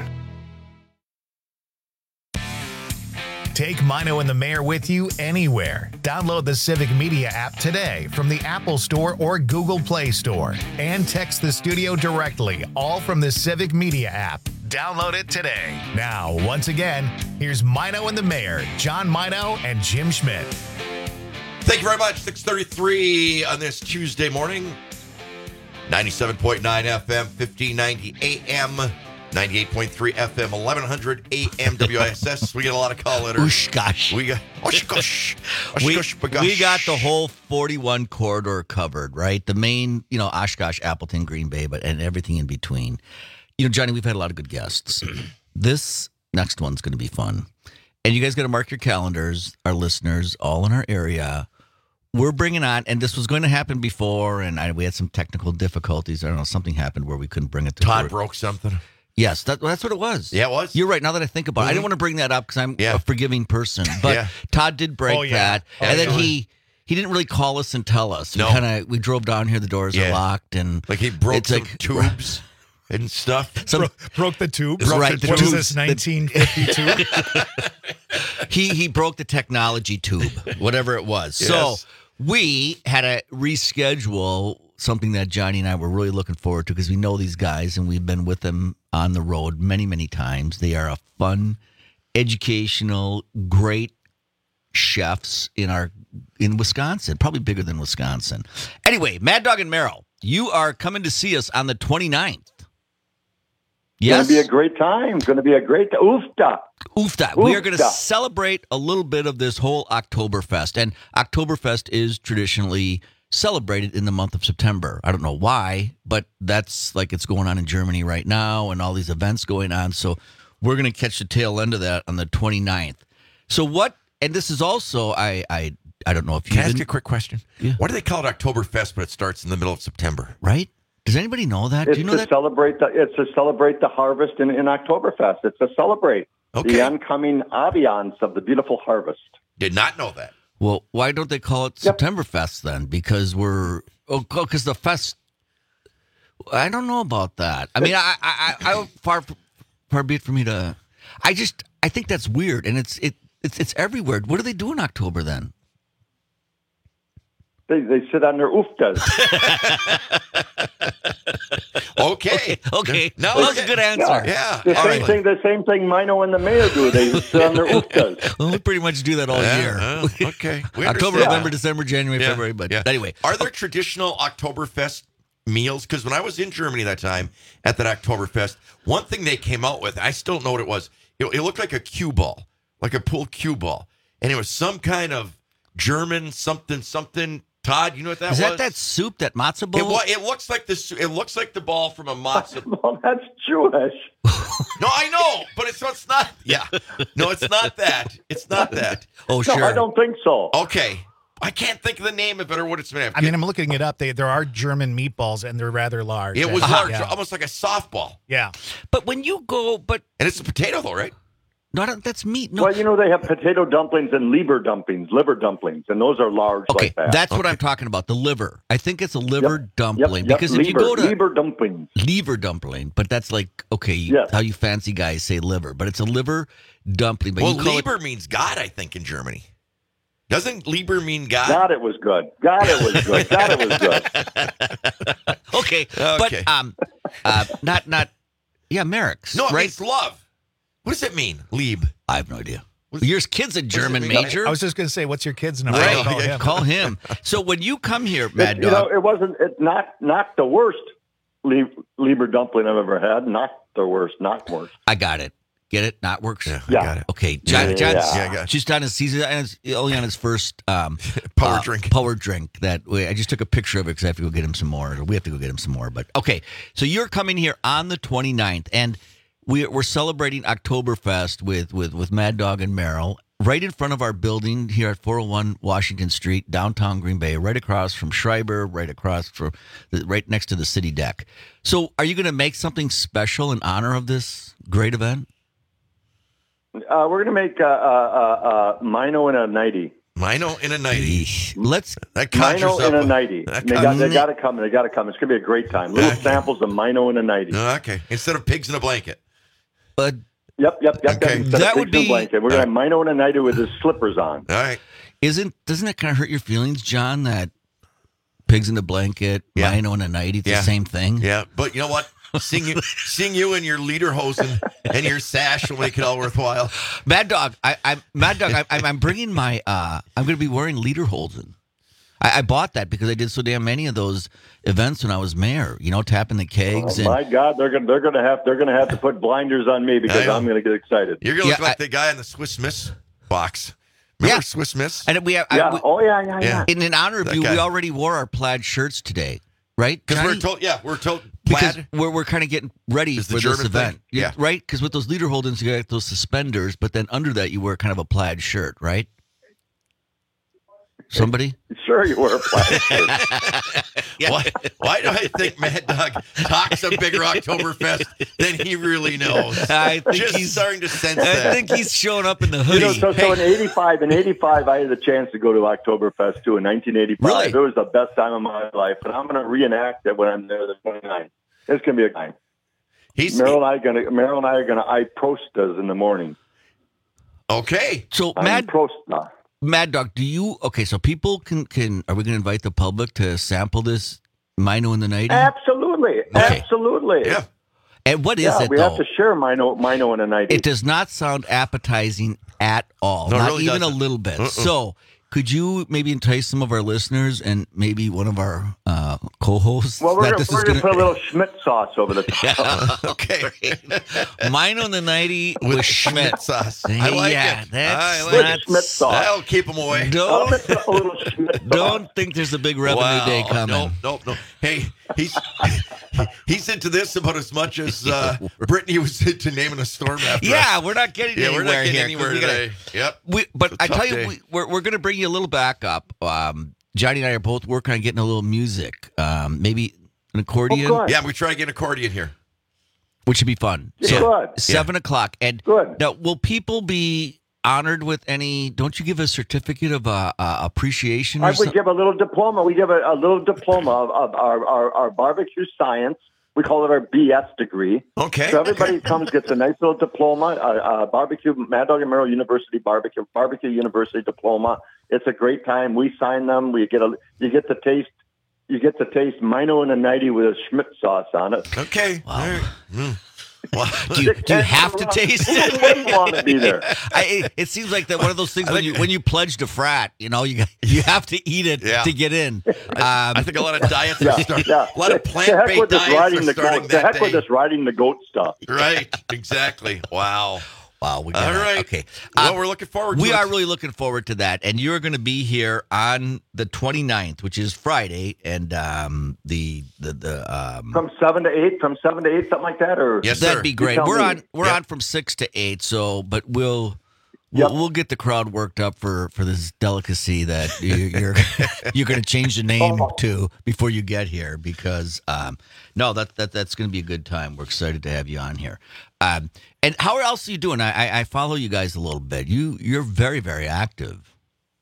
Take Mino and the Mayor with you anywhere. Download the Civic Media app today from the Apple Store or Google Play Store. And text the studio directly, all from the Civic Media app. Download it today. Now, once again, here's Mino and the Mayor, John Mino and Jim Schmidt. Thank you very much. six thirty-three on this Tuesday morning. ninety-seven point nine F M, fifteen ninety A M. ninety-eight point three F M, eleven hundred A M W I S S. We get a lot of call letters. Oosh, gosh. We got, oosh, gosh. Oosh, we, gosh, bagosh. we got the whole forty-one corridor covered, right? The main, you know, Oshkosh, Appleton, Green Bay, but and everything in between. You know, Johnny, we've had a lot of good guests. This next one's going to be fun. And you guys got to mark your calendars, our listeners, all in our area. We're bringing on, and this was going to happen before, and I, we had some technical difficulties. I don't know, something happened where we couldn't bring it to Todd work. broke something. Yes, that, that's what it was. Yeah, it was. You're right. Now that I think about it, Mm-hmm. I didn't want to bring that up because I'm Yeah. a forgiving person. But Yeah. Todd did break Oh, yeah. that, Oh, and then sure. he he didn't really call us and tell us. No. We kind of we drove down here. The doors Yeah. are locked, and Like he broke it's some like- tubes and stuff. Some- Bro- broke the tube. Broke Right. the What is tubes. this, nineteen fifty-two? he he broke the technology tube, whatever it was. Yes. So we had to reschedule something that Johnny and I were really looking forward to because we know these guys and we've been with them on the road many, many times. They are a fun, educational, great chefs in our in Wisconsin, probably bigger than Wisconsin. Anyway, Mad Dog and Merrill, you are coming to see us on the twenty-ninth. Yes? It's going to be a great time. It's going to be a great oofta. Oofta. We are going to celebrate a little bit of this whole Oktoberfest. And Oktoberfest is traditionally celebrated in the month of September. I don't know why, but that's like it's going on in Germany right now and all these events going on. So we're going to catch the tail end of that on the twenty-ninth. So what, and this is also, I I, I don't know if you Can I ask you a quick question? Yeah. Why do they call it Oktoberfest, but it starts in the middle of September? Right? Does anybody know that? It's Do you know to that? celebrate the it's to celebrate the harvest in, in Oktoberfest. It's to celebrate Okay. the oncoming ambiance of the beautiful harvest. Did not know that. Well, why don't they call it Septemberfest then? Because we're oh, because the fest. I don't know about that. I mean, I, I, I, I far, far be it for me to. I just, I think that's weird, and it's, it, it's, it's everywhere. What do they do in October then? They they sit on their ooftas. Okay. Okay. No, that was a good answer. Yeah. The All same right. thing. The same thing. Mino and the mayor do. They sit on their ooftas. Well, we pretty much do that all Yeah, year. uh, okay. We October, understand. November, December, January, Yeah, February. But yeah. anyway, Are there traditional Oktoberfest meals? Because when I was in Germany that time at that Oktoberfest, one thing they came out with, I still don't know what it was. It, it looked like a cue ball, like a pool cue ball. And it was some kind of German something, something. Todd, you know what that is was? that that soup, that matzo It, ball? wa- it looks like this. It looks like the ball from a matzo. Well, that's Jewish. No, I know, but it's, it's not. Yeah, no, it's not that. It's not that. Oh, No, sure. I don't think so. Okay, I can't think of the name of it or what it's made of. I mean, I'm looking it up. They, there are German meatballs, and they're rather large. It was And- large, yeah. almost like a softball. Yeah. But when you go, but and it's a potato though, right? No, that's meat. No. Well, you know, they have potato dumplings and liver dumplings, liver dumplings, and those are large Okay, like that. that's what I'm talking about. The liver. I think it's a liver Yep, dumpling yep, because yep, if you liver, go to liver dumplings, liver dumpling, but that's like okay, Yes. how you fancy guys say liver, but it's a liver dumpling. But Well, you call Lieber means God, I think, in Germany. Doesn't Lieber mean God? God, it was good. God, it was good. God, it was good. it, okay, Okay. but um, uh, not not yeah, Merrick's. No, it right? means love. What does it mean, Lieb? I have no idea. Your kid's a German mean? major. I was just going to say, what's your kid's number? Right, I'll call him. call him. So when you come here, Mad It- you know, Dog, it wasn't. It's not not the worst li- liver dumpling I've ever had. Not the worst. Not worst. I got it. Get it? Not works. Yeah, I Yeah. got it. Okay, John, Yeah. John's Yeah, I got it. just on his season, and it's only on his first um, Power uh, drink. Power drink. That way, I just took a picture of it because I have to go get him some more. Or we have to go get him some more. But okay, so you're coming here on the twenty-ninth, and we, we're celebrating Oktoberfest with with with Mad Dog and Merrill right in front of our building here at four oh one Washington Street, downtown Green Bay, right across from Schreiber, right across from the, right next to the city deck. So, are you going to make something special in honor of this great event? Uh, we're going to make uh, uh, uh, Mino in a nighty. Mino in a nighty. Let's That conjures Mino up in a a- nighty. that They got, conjures- they got to come. They got to come. It's going to be a great time. Little Okay. samples of Mino in a nighty. Okay, instead of pigs in a blanket. But Yep, yep, yep. Okay. Instead That of would pigs in a be- blanket. We're going to have Mino in a nighty with his slippers on. All right. Isn't doesn't it kind of hurt your feelings, John? That pigs in the blanket, Yeah. Mino in a nightie, it's Yeah. the same thing. Yeah, but you know what? Seeing you, seeing you in your lederhosen and your sash will make it all worthwhile. Mad Dog, I, I'm Mad Dog. I, I'm, I'm bringing my. Uh, I'm going to be wearing lederhosen. I, I bought that because I did so damn many of those events when I was mayor. You know, tapping the kegs Oh, and my God, they're going they're going to have they're going to have to put blinders on me because I know. I'm going to get excited. You're gonna look Yeah, like I- the guy in the Swiss Miss box. Remember Yeah. Swiss Miss? and we have. Yeah. I, we, oh yeah, yeah, Yeah. yeah. in, in honor of That you, guy. we already wore our plaid shirts today, right? Because we're Johnny? told, yeah, we're told Because plaid. we're, we're kind of getting ready Is for the this German event. thing? Yeah. Right? Because with those lederholdens, you got those suspenders, but then under that, you wear kind of a plaid shirt, right? Somebody? Sure, you wear a plaid shirt. Yeah. Why, why do I think Mad Dog talks a bigger Oktoberfest than he really knows? I think Just he's starting to sense I that. think he's showing up in the You hoodie. know, so, so in eighty-five, in eighty-five, I had the chance to go to Oktoberfest too. In nineteen eighty-five, Really? it was the best time of my life, and I'm going to reenact it when I'm there the twenty-ninth. It's going to be a time. He's Meryl and I are going to Meryl and I are going to I prostas in the morning. okay. so I'm Mad prosta. Mad Dog, do you okay? So people can can are we going to invite the public to sample this Mino in the nightie? Absolutely, Okay. absolutely. Yeah. And what is yeah, it we though? have to share Mino Mino in a night. It does not sound appetizing at all. No, it Not really even doesn't. a little bit. Uh-uh. So could you maybe entice some of our listeners and maybe one of our uh, co-hosts? Well, we're that going this to is put gonna- a little Schmidt sauce over the top. okay. Mine on the ninety With with Schmidt. sauce. I like yeah, it. that's I like not- it. Schmidt sauce. That'll keep them away. Don't, a little Schmidt sauce. don't think there's a big revenue Wow. day coming. No, no, no. Hey, he's he's into this about as much as uh, Brittany was into naming a storm after Yeah, us. we're not getting Yeah, anywhere we're not getting here. anywhere We gotta- today. Yep. We, but It's a I tough tell you, day. we, we're we're going to bring you a little back up. Um, Johnny and I are both working on getting a little music, um, maybe an accordion, Oh, good. Yeah, we try to get an accordion here. which would be fun. Yeah, good. Seven o'clock, and Good. now will people be honored with any? Don't you give a certificate of uh, uh, appreciation or I would something? give a little diploma. We give a, a little diploma of, of our, our, our barbecue science. We call it our B S degree. Okay. So everybody who comes gets a nice little diploma, uh, uh, barbecue, Mad Dog and Merrill University barbecue, barbecue university diploma. It's a great time. We sign them. We get a, you get to taste, you get to taste Mino and a ninety with a Schmidt sauce on it. Okay. All right. Mm. Wow. Do you, do you have to taste Who it? wouldn't want to be there? I, it seems like that one of those things when you when you pledge to frat, you know, you you have to eat it Yeah. to get in. Um, I think a lot of diets are Yeah, starting. yeah. A lot of The heck plant-based with this diets riding are the starting goat. The that heck day. with this riding the goat stuff. Right. Exactly. Wow. Wow, we All got right. Okay. Well, Um, we're looking forward to We it. are really looking forward to that. And you're going to be here on the twenty-ninth, which is Friday. And um, the, the, the, um, From seven to eight, from seven to eight, something like that, or Yes, that'd sir. be You great. tell We're me. on, we're Yep. on from six to eight. So, but we'll, we'll, Yep. we'll get the crowd worked up for, for this delicacy that you, you're, you're going to change the name Oh. to before you get here because, um, no, that, that, that's going to be a good time. We're excited to have you on here. Um, and how else are you doing? I, I, I follow you guys a little bit. You, you're very, very active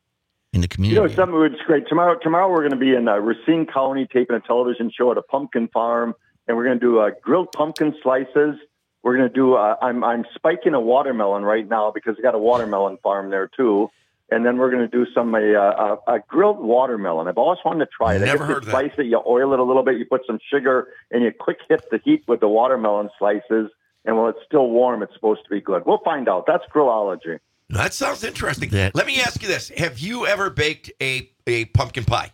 in the You community. know, something that's great. Tomorrow, tomorrow we're going to be in uh, Racine County taping a television show at a pumpkin farm, and we're going to do uh, grilled pumpkin slices. We're going to do. Uh, I'm I'm spiking a watermelon right now because I got a watermelon farm there too. And then we're going to do some a, uh, a, a grilled watermelon. I've always wanted to try it. I Never guess heard you of that. slice it, you oil it a little bit, you put some sugar, and you quick hit the heat with the watermelon slices. And while it's still warm, it's supposed to be good. We'll find out. That's grillology. That sounds interesting. That- Let me ask you this: have you ever baked a a pumpkin pie?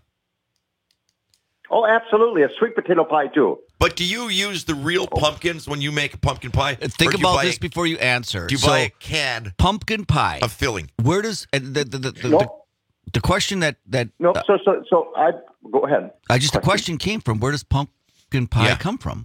Oh, absolutely. A sweet potato pie too. But do you use the real pumpkins when you make a pumpkin pie? Or Think do you about buy this a- before you answer. Do you So, buy a can pumpkin pie of filling? Where does and the the the, the, No. the, the question that that No, uh, so so so I go ahead. I just the question came from? Where does pumpkin pie Yeah. come from?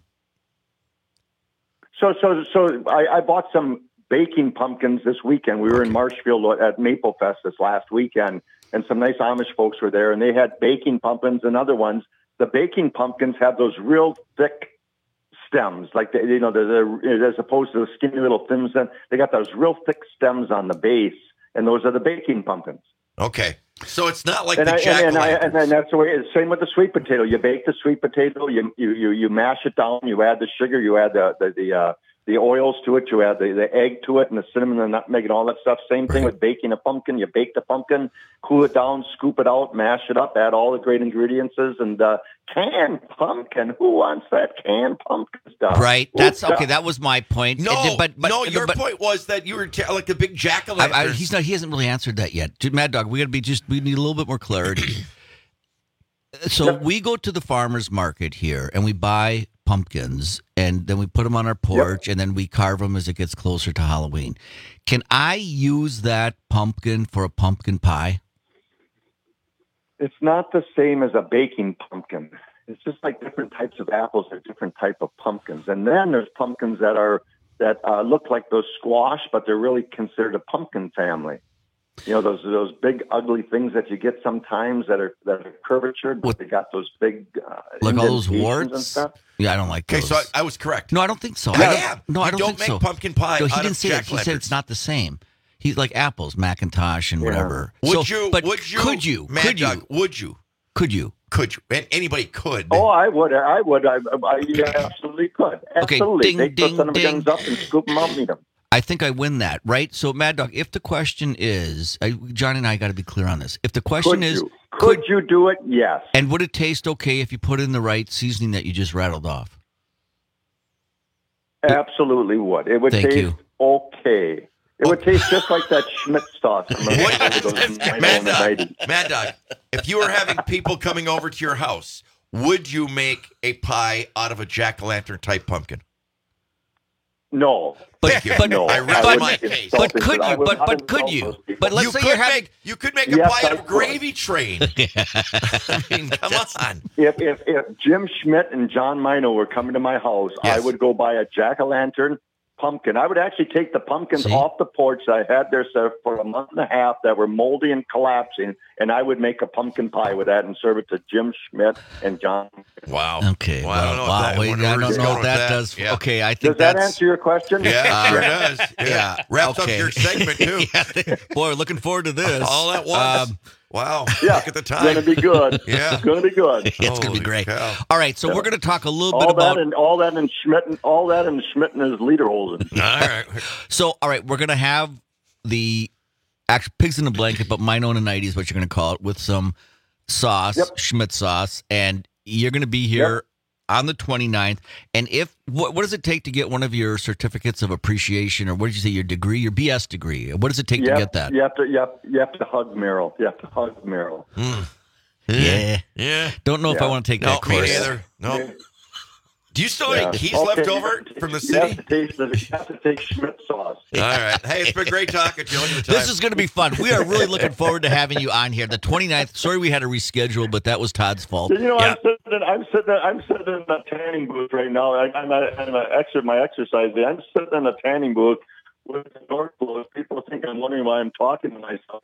So so so I, I bought some baking pumpkins this weekend. We were in Marshfield at Maple Fest this last weekend, and some nice Amish folks were there, and they had baking pumpkins and other ones. The baking pumpkins have those real thick stems, like the, you know, they're, they're, as opposed to the skinny little thin stems. They got those real thick stems on the base, and those are the baking pumpkins. Okay, so it's not like and, the I, jack and, and, I, and then that's the way. It's same with the sweet potato. You bake the sweet potato. You you you, you mash it down. You add the sugar. You add the the the, uh, the oils to it. You add the, the egg to it, and the cinnamon and nutmeg and all that stuff. Same thing with baking a pumpkin. You bake the pumpkin, cool it down, scoop it out, mash it up, add all the great ingredients, and uh, canned pumpkin. Who wants that canned pumpkin stuff? Right. That's Who's okay. got- That was my point. No, It did- but, but no. Your but, point was that you were t- like the big jack o' I, I, lantern. he's not. He hasn't really answered that yet. Dude, Mad Dog, we got to be just. We need a little bit more clarity. So Yep. we go to the farmers market here and we buy pumpkins and then we put them on our porch and then we carve them as it gets closer to Halloween. Can I use that pumpkin for a pumpkin pie? It's not the same as a baking pumpkin. It's just like different types of apples are different type of pumpkins. And then there's pumpkins that are that uh, look like those squash, but they're really considered a pumpkin family. You know, those those big ugly things that you get sometimes that are that are curvatured, but they got those big uh, Like all those indentations warts and stuff. Yeah, I don't like Okay, those. so I, I was correct. No, I don't think so. I I am. No, I You don't, don't think make so. pumpkin pie No, he out didn't of say that. He said jack-o'-lanterns. it's not the same. He's like apples, Macintosh, and Yeah. whatever. Would So- you? But would you? could you? Mad Could you? Dog, would you? Could you? Could you? And anybody could. Oh, I would. I would. I, I yeah, absolutely could. Okay, Absolutely. ding, Take those ding, son of a ding. guns up and scoop them out and eat them. I think I win that, right? So, Mad Dog, if the question is, I, John and I got to be clear on this. If the question Could is, you? Could you do it? Yes. and would it taste okay if you put in the right seasoning that you just rattled off? Absolutely would. It would Thank taste you. okay. It would taste just like that Schmidt sauce. Mad Dog, Mad Dog, if you were having people coming over to your house, would you make a pie out of a jack-o'-lantern type pumpkin? No. But, but, no, I but, my case. but could you? But but could you? But let's you say could you're having. Make, you could make a Yes, pie I out of gravy train. I mean, come on. If, if if Jim Schmidt and John Mino were coming to my house, Yes. I would go buy a jack-o'-lantern pumpkin. I would actually take the pumpkins See? off the porch that I had there for a month and a half that were moldy and collapsing, and I would make a pumpkin pie with that and serve it to Jim Schmidt and John. Wow. Okay. Well, I don't know wow. what that, Wait, what I don't we're know going what with that, that. does. Yeah. Okay, I think Does that that's. answer your question? Yeah, it sure Uh, does. Yeah. yeah, Wraps okay. up your segment, too. Yeah. Boy, we're looking forward to this. All at once. Um, wow. Yeah, Look at the it's time. going to be good. Yeah. It's going to be good. Yeah, it's going to Holy be great. cow. All right, so we're going to talk a little All bit about. that and all that and Schmidt and all that and Schmidt and his lederhosen. All right. So, all right, we're going to have the actual pigs in a blanket, but mine own nighty is what you're going to call it, with some sauce, Yep. Schmidt sauce, and you're going to be here on the twenty-ninth. And if what, what does it take to get one of your certificates of appreciation, or what did you say, your degree, your B S degree? What does it take You to have, get that? You have to, you have, you have to hug Merrill. You have to hug Merrill. Mm. Yeah. Yeah. Don't know if I Yeah. want to take No, that me course. neither. No. Do you still Yeah. have keys Okay, left you over have to- from the You have city? to taste the, you have to take Schmidt sauce. All right. Hey, it's been great talking to you. Look at the time. This is going to be fun. We are really looking forward to having you on here. The twenty-ninth. Sorry we had to reschedule, but that was Todd's fault. You know, Yeah. I'm sitting, I'm sitting, I'm sitting in a tanning booth right now. I, I'm, at, I'm at exer, my exercise day. I'm sitting in a tanning booth with the door closed. People think I'm wondering why I'm talking to myself.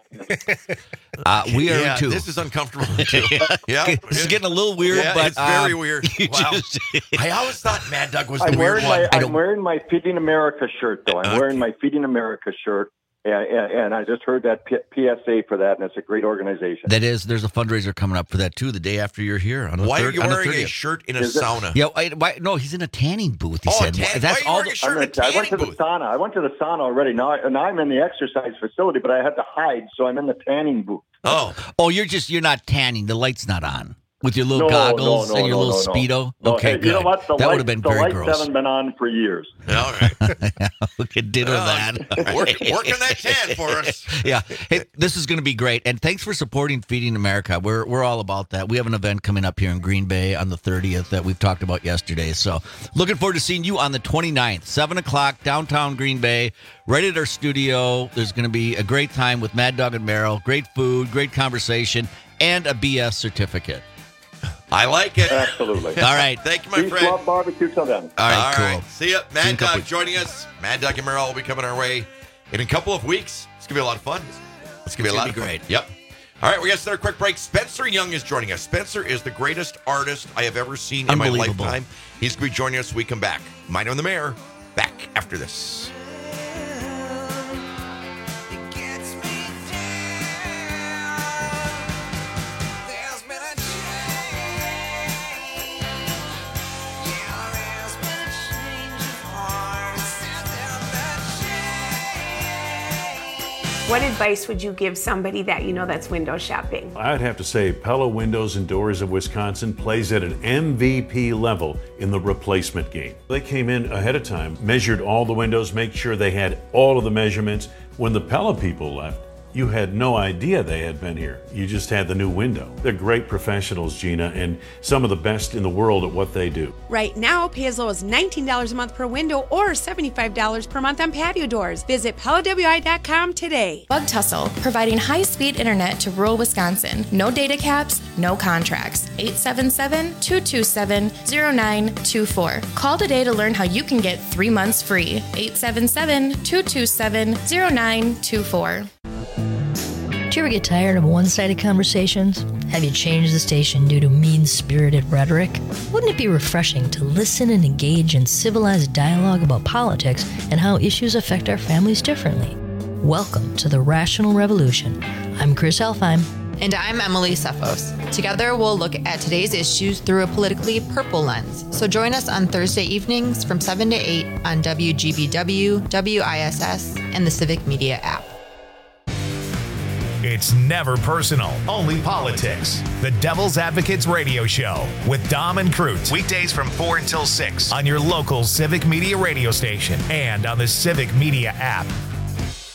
Uh, we are yeah, too. this is uncomfortable too. Yeah, This is getting a little weird, yeah, but it's very um, weird. you Wow. just- I always thought Mad Dog was the I'm weird wearing one. my, I I'm don't- wearing my Feeding America shirt though. I'm Okay. wearing my Feeding America shirt, and, and, and I just heard that P- PSA for that, and it's a great organization. That is, there's a fundraiser coming up for that too. The day after you're here on the Why third, are you on the wearing a thirtieth. shirt in a Is it- sauna? Yeah, I, why, no, he's in a tanning booth. He Oh, said a tan- that's why are you all. wearing The, a shirt I'm in a gonna- I went to tanning the booth? sauna. I went to the sauna already. Now, I- now I'm in the exercise facility, but I had to hide, so I'm in the tanning booth. Oh, oh, you're just you're not tanning. The light's not on with your little No, goggles no, no, and your no, little no, no. speedo. No, okay, hey, good. You know what? The that would lights, have been the very lights gross. haven't been on for years. all right. We could ditto Well, that. Work, working that tan for us. Yeah. Hey, this is going to be great. And thanks for supporting Feeding America. We're we're all about that. We have an event coming up here in Green Bay on the thirtieth that we've talked about yesterday. So looking forward to seeing you on the twenty-ninth, seven o'clock, downtown Green Bay, right at our studio. There's going to be a great time with Mad Dog and Merrill. Great food, great conversation, and a B S certificate. I like it. Absolutely. All right. Thank you, my Peace, friend. love, barbecue till then. All right, All cool. right. See ya. See you in Mad a couple Dog weeks. joining us. Mad Dog and Merrill will be coming our way in a couple of weeks. It's going to be a lot of fun. It's going to be a lot gonna of be fun. great. Yep. All right, we got to start a quick break. Spencer Young is joining us. Spencer is the greatest artist I have ever seen in my Unbelievable. lifetime. He's going to be joining us when we come back. Minor and the Mayor, back after this. What advice would you give somebody that you know that's window shopping? I'd have to say Pella Windows and Doors of Wisconsin plays at an M V P level in the replacement game. They came in ahead of time, measured all the windows, make sure they had all of the measurements. When the Pella people left, you had no idea they had been here. You just had the new window. They're great professionals, Gina, and some of the best in the world at what they do. Right now, pay as low as nineteen dollars a month per window or seventy-five dollars per month on patio doors. Visit Pella W I dot com today. Bug Tussle, providing high-speed internet to rural Wisconsin. No data caps, no contracts. eight seven seven, two two seven, zero nine two four. Call today to learn how you can get three months free. eight seven seven, two two seven, zero nine two four. Do you ever get tired of one-sided conversations? Have you changed the station due to mean-spirited rhetoric? Wouldn't it be refreshing to listen and engage in civilized dialogue about politics and how issues affect our families differently? Welcome to the Rational Revolution. I'm Chris Elfheim. And I'm Emily Cephos. Together, we'll look at today's issues through a politically purple lens. So join us on Thursday evenings from seven to eight on W G B W, W I S S, and the Civic Media app. It's never personal, only politics. The Devil's Advocates Radio Show with Dom and Cruz. Weekdays from four until six on your local Civic Media radio station and on the Civic Media app.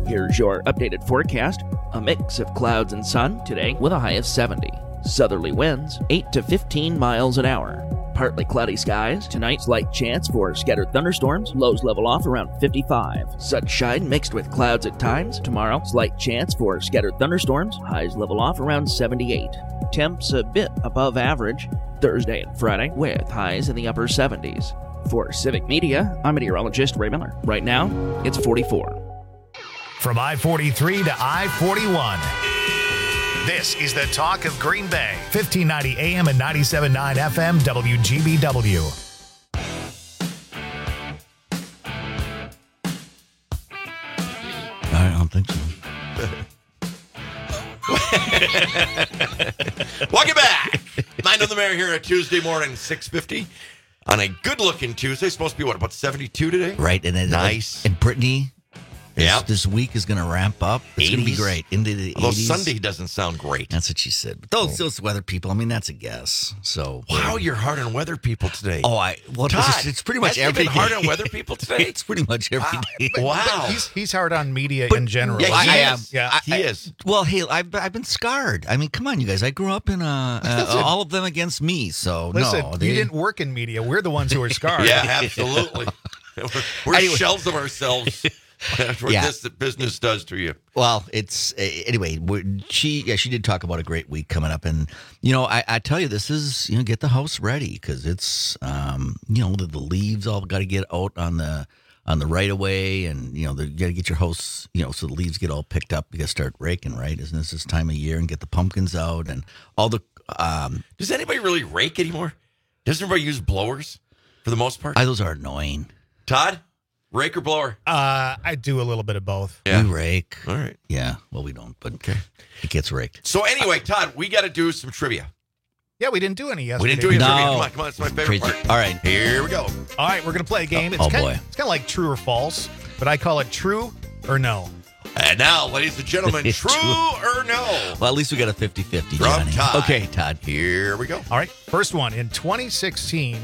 Here's your updated forecast. A mix of clouds and sun today with a high of seventy. Southerly winds eight to fifteen miles an hour. Partly cloudy skies. Tonight, slight chance for scattered thunderstorms. Lows level off around fifty-five. Sunshine mixed with clouds at times. Tomorrow, slight chance for scattered thunderstorms. Highs level off around seventy-eight. Temps a bit above average. Thursday and Friday with highs in the upper seventies. For Civic Media, I'm meteorologist Ray Miller. Right now, it's forty-four. From I forty-three to I forty-one. This is the talk of Green Bay. fifteen ninety A M and ninety-seven point nine F M W G B W. I don't think so. Welcome back. Mind on the Mayor here at Tuesday morning, six fifty. On a good-looking Tuesday. Supposed to be, what, about seventy-two today? Right. And then, nice. And Brittany, this, yeah. this week is going to ramp up. It's going to be great. Into the Although eighties. Sunday doesn't sound great. That's what she said. But those, those weather people, I mean, that's a guess. So Wow, you're hard on weather people today. Oh, I well, Todd, it's, it's pretty much has he every been day. hard on weather people today? It's pretty much every day. But, Wow. but he's, he's hard on media But- in general. Yeah, he I is. am. Yeah. I- He I- is. Well, hey, I've, I've been scarred. I mean, come on, you guys. I grew up in uh, uh, Listen. all of them against me. So Listen, no, you they, didn't work in media. We're the ones who are scarred. Yeah, absolutely. We're, we're Anyway. shells of ourselves. That's what Yeah. this business does to you. Well, it's uh, anyway. we're- She yeah, she did talk about a great week coming up, and you know, I, I tell you, this is you know, get the house ready because it's um, you know the, the leaves all got to get out on the on the right of way, and you know you got to get your house you know so the leaves get all picked up. You got to start raking, right? Isn't this this time of year and get the pumpkins out and all the um. Does anybody really rake anymore? Doesn't everybody use blowers for the most part? I, those are annoying. Todd, rake or blower? Uh, I do a little bit of both. Yeah. We rake. All right. Yeah. Well, we don't, but Okay. it gets raked. So anyway, Todd, we got to do some trivia. Yeah, we didn't do any yesterday. We didn't do any No. trivia. Come on, come on. It's my favorite Crazy. part. All right. Here we go. All right, we're going to play a game. It's Oh, kind boy. It's kind of like true or false, but I call it true or no. And now, ladies and gentlemen, true or no? Well, at least we got a fifty-fifty, From Johnny. Todd. Okay, Todd. Here we go. All right, first one. In twenty sixteen,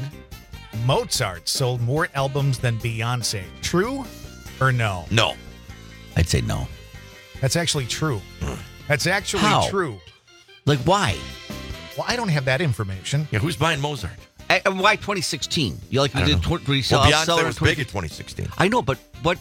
Mozart sold more albums than Beyonce. True or no? No. I'd say no. That's actually true. That's actually How? true. Like, why? Well, I don't have that information. Yeah, who's buying Mozart? I, and why twenty sixteen? You like we I did don't know. tw- we sell, Well, sell Beyonce it was twenty big in twenty sixteen. I know, but what?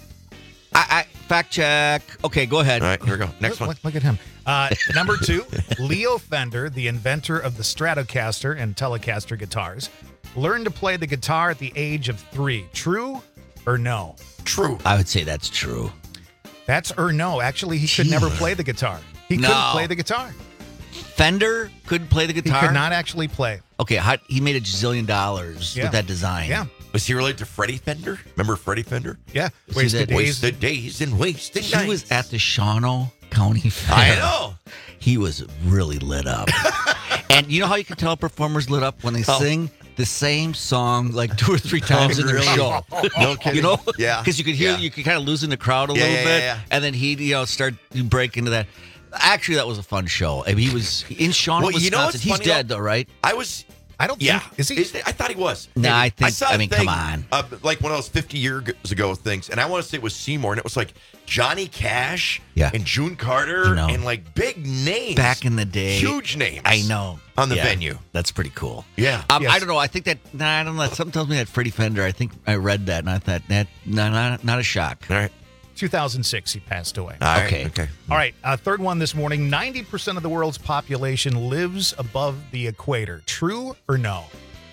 I, I fact check. Okay, go ahead. All right, here we go. Next look, one. Look, look at him. Uh, number two, Leo Fender, the inventor of the Stratocaster and Telecaster guitars, learned to play the guitar at the age of three. True or no? True. I would say that's true. That's or no. Actually, he could never play the guitar. He No. couldn't play the guitar. Fender couldn't play the He guitar. could not actually play. Okay, how, he made a gazillion dollars Yeah. with that design. Yeah. Was he related to Freddie Fender? Remember Freddie Fender? Yeah. See Wasted that- days. Wasted days and wasted He nights. was at the Shawano County Fair. I know. He was really lit up. And you know how you can tell a performer's lit up when they Oh. sing the same song like two or three times in their really? show. No kidding. You know? Yeah. Because you could hear, Yeah. you could kind of loosen the crowd a Yeah, little yeah, bit. yeah, yeah. And then he'd, you know, start to break into that. Actually, that was a fun show. I mean, he was in Shawano, Well, Wisconsin. you know what's He's funny, dead, though? though, right? I was. I don't Yeah. think. Is he? Is- I thought he was. Nah, I think- saw I a mean, thing, come on. Uh, like one of those fifty years ago things, and I want to say it was Seymour, and it was like Johnny Cash Yeah. and June Carter You know. and like big names. Back in the day. Huge names. I know. On the Yeah, venue. That's pretty cool. Yeah. Um, Yes. I don't know. I think that, nah, I don't know. Something tells me that Freddie Fender, I think I read that, and I thought, that, nah, not, not a shock. All right. two thousand six, he passed away. All right. Okay. Okay. All right, uh, third one this morning. ninety percent of the world's population lives above the equator. True or no?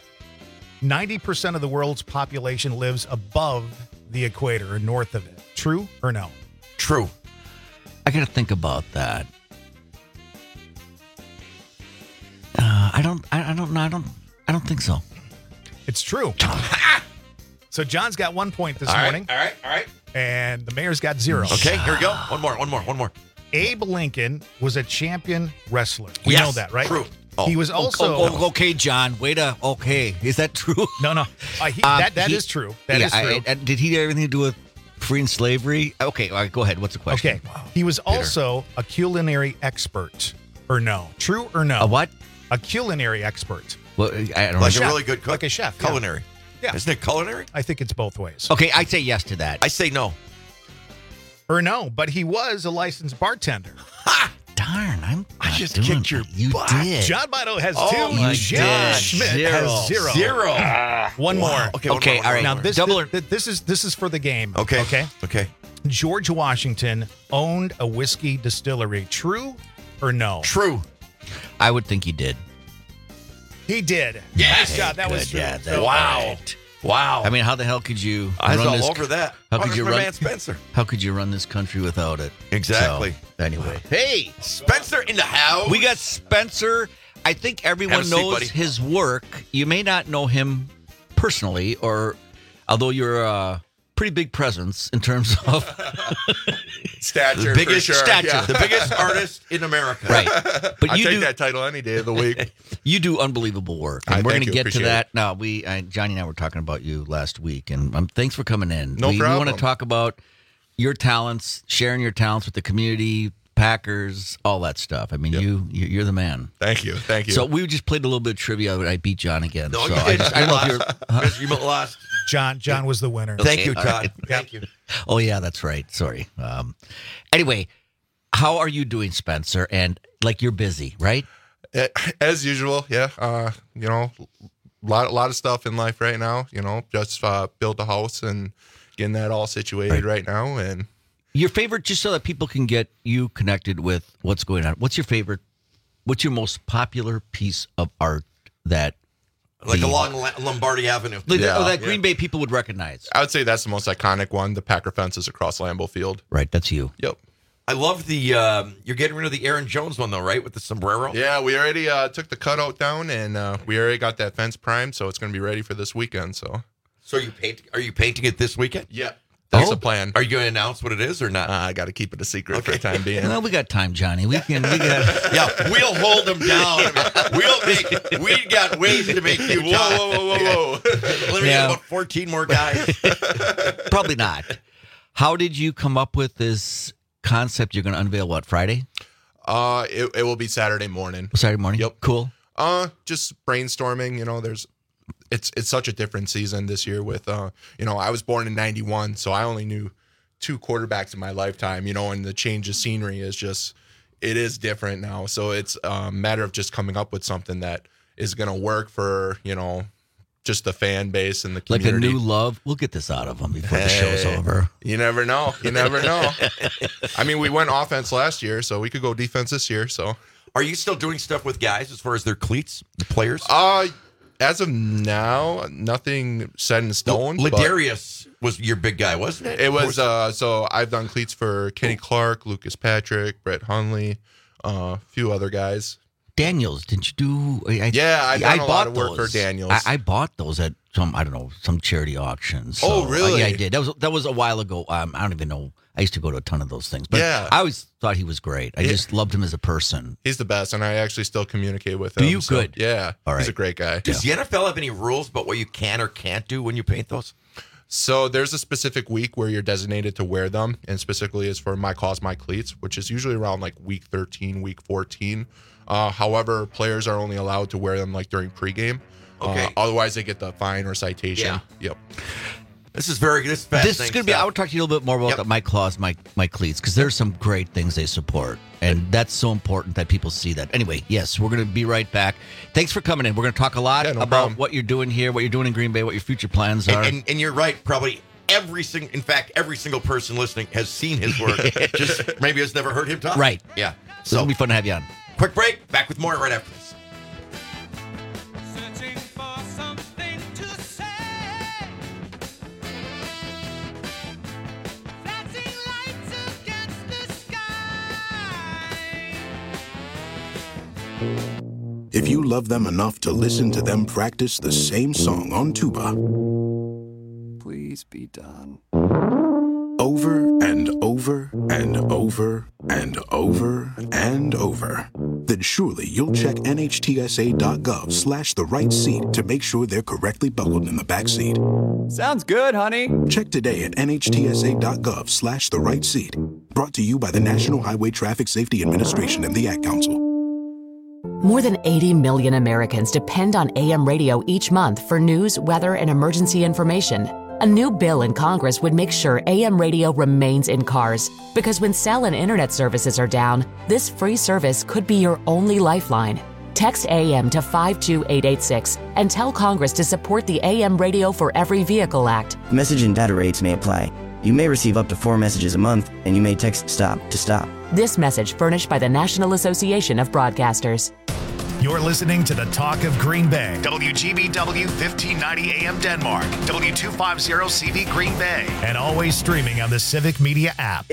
ninety percent of the world's population lives above the equator or north of it. True or no? True. I got to think about that. Uh, I don't. I, I don't know. I don't. I don't think so. It's true. So John's got one point this All right. morning, All right. All right. and the mayor's got zero. Okay. Here we go. One more. One more. One more. Abe Lincoln was a champion wrestler. We Yes, know that, right? true. Oh. He was also Oh, oh, okay, John. Wait a. Okay, is that true? no, no. Uh, he, Um, that that he- is true. That yeah, is true. I, I, did he have anything to do with freeing slavery? Okay, all right, go ahead. What's the question? Okay. He was also a culinary expert, or no? True or no? A what? A culinary expert. Well, I don't Like know. a really good cook. Like a chef, yeah. Culinary. Yeah. Isn't it culinary? I think it's both ways. Okay, I say yes to that. I say no. Or no, but he was a licensed bartender. Darn, I'm I just doing kicked your that. You butt. did. John Bino has Oh, two. my John God. Schmidt Zero. has zero. Zero. Ah, one Wow. more. Okay, one Okay, more, all one right. Now more. this, Double this, this is this is for the game. Okay. Okay. Okay. George Washington owned a whiskey distillery. True or no? True. I would think he did. He did. Yes. Nice job. That was Good, true. yeah, that- So, Wow. right. Wow. I mean, how the hell could you I was run all this? over that. How Oh, could there's you my run? man Spencer? How could you run this country without it? Exactly. So, anyway, hey, Spencer in the house. we got Spencer. I think Have everyone a seat, knows buddy. his work. You may not know him personally, or although you're a pretty big presence in terms of Stature, the biggest for sure. stature, Yeah. the biggest artist in America. right. But I you take do that title any day of the week. you do unbelievable work, I and we're thank going to you. get to Appreciate that. Now, we I, Johnny and I were talking about you last week, and um, thanks for coming in. No we, We problem. want to talk about your talents, sharing your talents with the community, Packers, all that stuff. I mean, Yep. you you- you're the man. Thank you. Thank you. So we just played a little bit of trivia. I beat John again. No, so you I, did. just, I don't know if you're. huh? You lost. John John was the winner. Thank you, all Todd. right. Thank you. Oh yeah, that's right. Sorry. Um, anyway, how are you doing, Spencer? And like you're busy, right? Eh, as usual, yeah. Uh, you know, a lot, a lot of stuff in life right now. You know, just uh, built a house and getting that all situated right, right now. And Your favorite, just so that people can get you connected with what's going on. What's your favorite? What's your most popular piece of art that, Like the- along La- Lombardi Avenue. like, Yeah. oh, that Green Bay people would recognize? I would say that's the most iconic one. The Packer fences across Lambeau Field. Right, that's you. Yep. I love the. Um, you're getting rid of the Aaron Jones one though, right? With the sombrero. Yeah, we already uh, took the cutout down, and uh, we already got that fence primed, so it's going to be ready for this weekend. So. So you paint? Are you painting it this weekend? Yeah. That's Oh. the plan. Are you going to announce what it is or not? Uh, I got to keep it a secret for Okay. the time being. Well, we got time, Johnny. We can. We got. Yeah, we'll hold them down. We'll make. We got ways to make you. Whoa, whoa, whoa, whoa, whoa. Let me Yeah. get about fourteen more guys. Probably not. How did you come up with this concept? You're going to unveil what, Friday? Uh, it, it will be Saturday morning. Saturday morning? Yep. Cool. Uh, just brainstorming. You know, there's, it's it's such a different season this year. With uh, you know, I was born in ninety-one, so I only knew two quarterbacks in my lifetime. You know, and the change of scenery is just, it is different now. So it's a matter of just coming up with something that is gonna work for, you know, just the fan base and the Like community. a new love. We'll get this out of them before the show's Hey, over. You never know. You never know. I mean, we went offense last year, so we could go defense this year. So, Are you still doing stuff with guys as far as their cleats, the players? uh, as of now, nothing set in stone. but Ladarius was your big guy, wasn't it? It was. Uh, so I've done cleats for Kenny Clark, Lucas Patrick, Brett Hundley, a uh, few other guys. Daniels, didn't you do? I, Yeah, I done a lot bought of work for those. Daniels. I, I bought those at some, I don't know, some charity auction. So, Oh, really? uh, yeah, I did. That was that was a while ago. Um, I don't even know. I used to go to a ton of those things, but Yeah. I always thought he was great. I Yeah. just loved him as a person. He's the best, and I actually still communicate with Do him. you? so, Good. Yeah, All he's right. a great guy. Does the N F L have any rules about what you can or can't do when you paint those? So there's a specific week where you're designated to wear them, and specifically is for My Cause, My Cleats, which is usually around like week thirteen, week fourteen. Uh, however, players are only allowed to wear them like during pregame. Okay. Uh, otherwise, they get the fine or citation. Yeah. Yep. This is very. This is This fascinating is going to be. I stuff. would talk to you a little bit more about Yep. the, my claws, my my cleats, because there's some great things they support, and that's so important that people see that. Anyway, yes, we're going to be right back. Thanks for coming in. We're going to talk a lot Yeah, no about problem. what you're doing here, what you're doing in Green Bay, what your future plans are. And, and, and you're right. Probably every single, in fact, every single person listening has seen his work. Just maybe has never heard him talk. Right. Yeah. so So it'll be fun to have you on. quick break. Back with more right after this. If you love them enough to listen to them practice the same song on tuba, Please be done. over and over and over and over and over, then surely you'll check N H T S A dot gov slash the right seat to make sure they're correctly buckled in the back seat. Sounds good, honey. Check today at N H T S A dot gov slash the right seat. Brought to you by the National Highway Traffic Safety Administration and the Ad Council. More than eighty million Americans depend on A M radio each month for news, weather, and emergency information. A new bill in Congress would make sure A M radio remains in cars, because when cell and internet services are down, this free service could be your only lifeline. Text A M to five two eight eight six and tell Congress to support the A M Radio for Every Vehicle Act. Message and data rates may apply. You may receive up to four messages a month, and you may text STOP to stop. This message furnished by the National Association of Broadcasters. You're listening to the Talk of Green Bay. W G B W fifteen ninety A M Denmark. W two fifty C V Green Bay. And always streaming on the Civic Media app.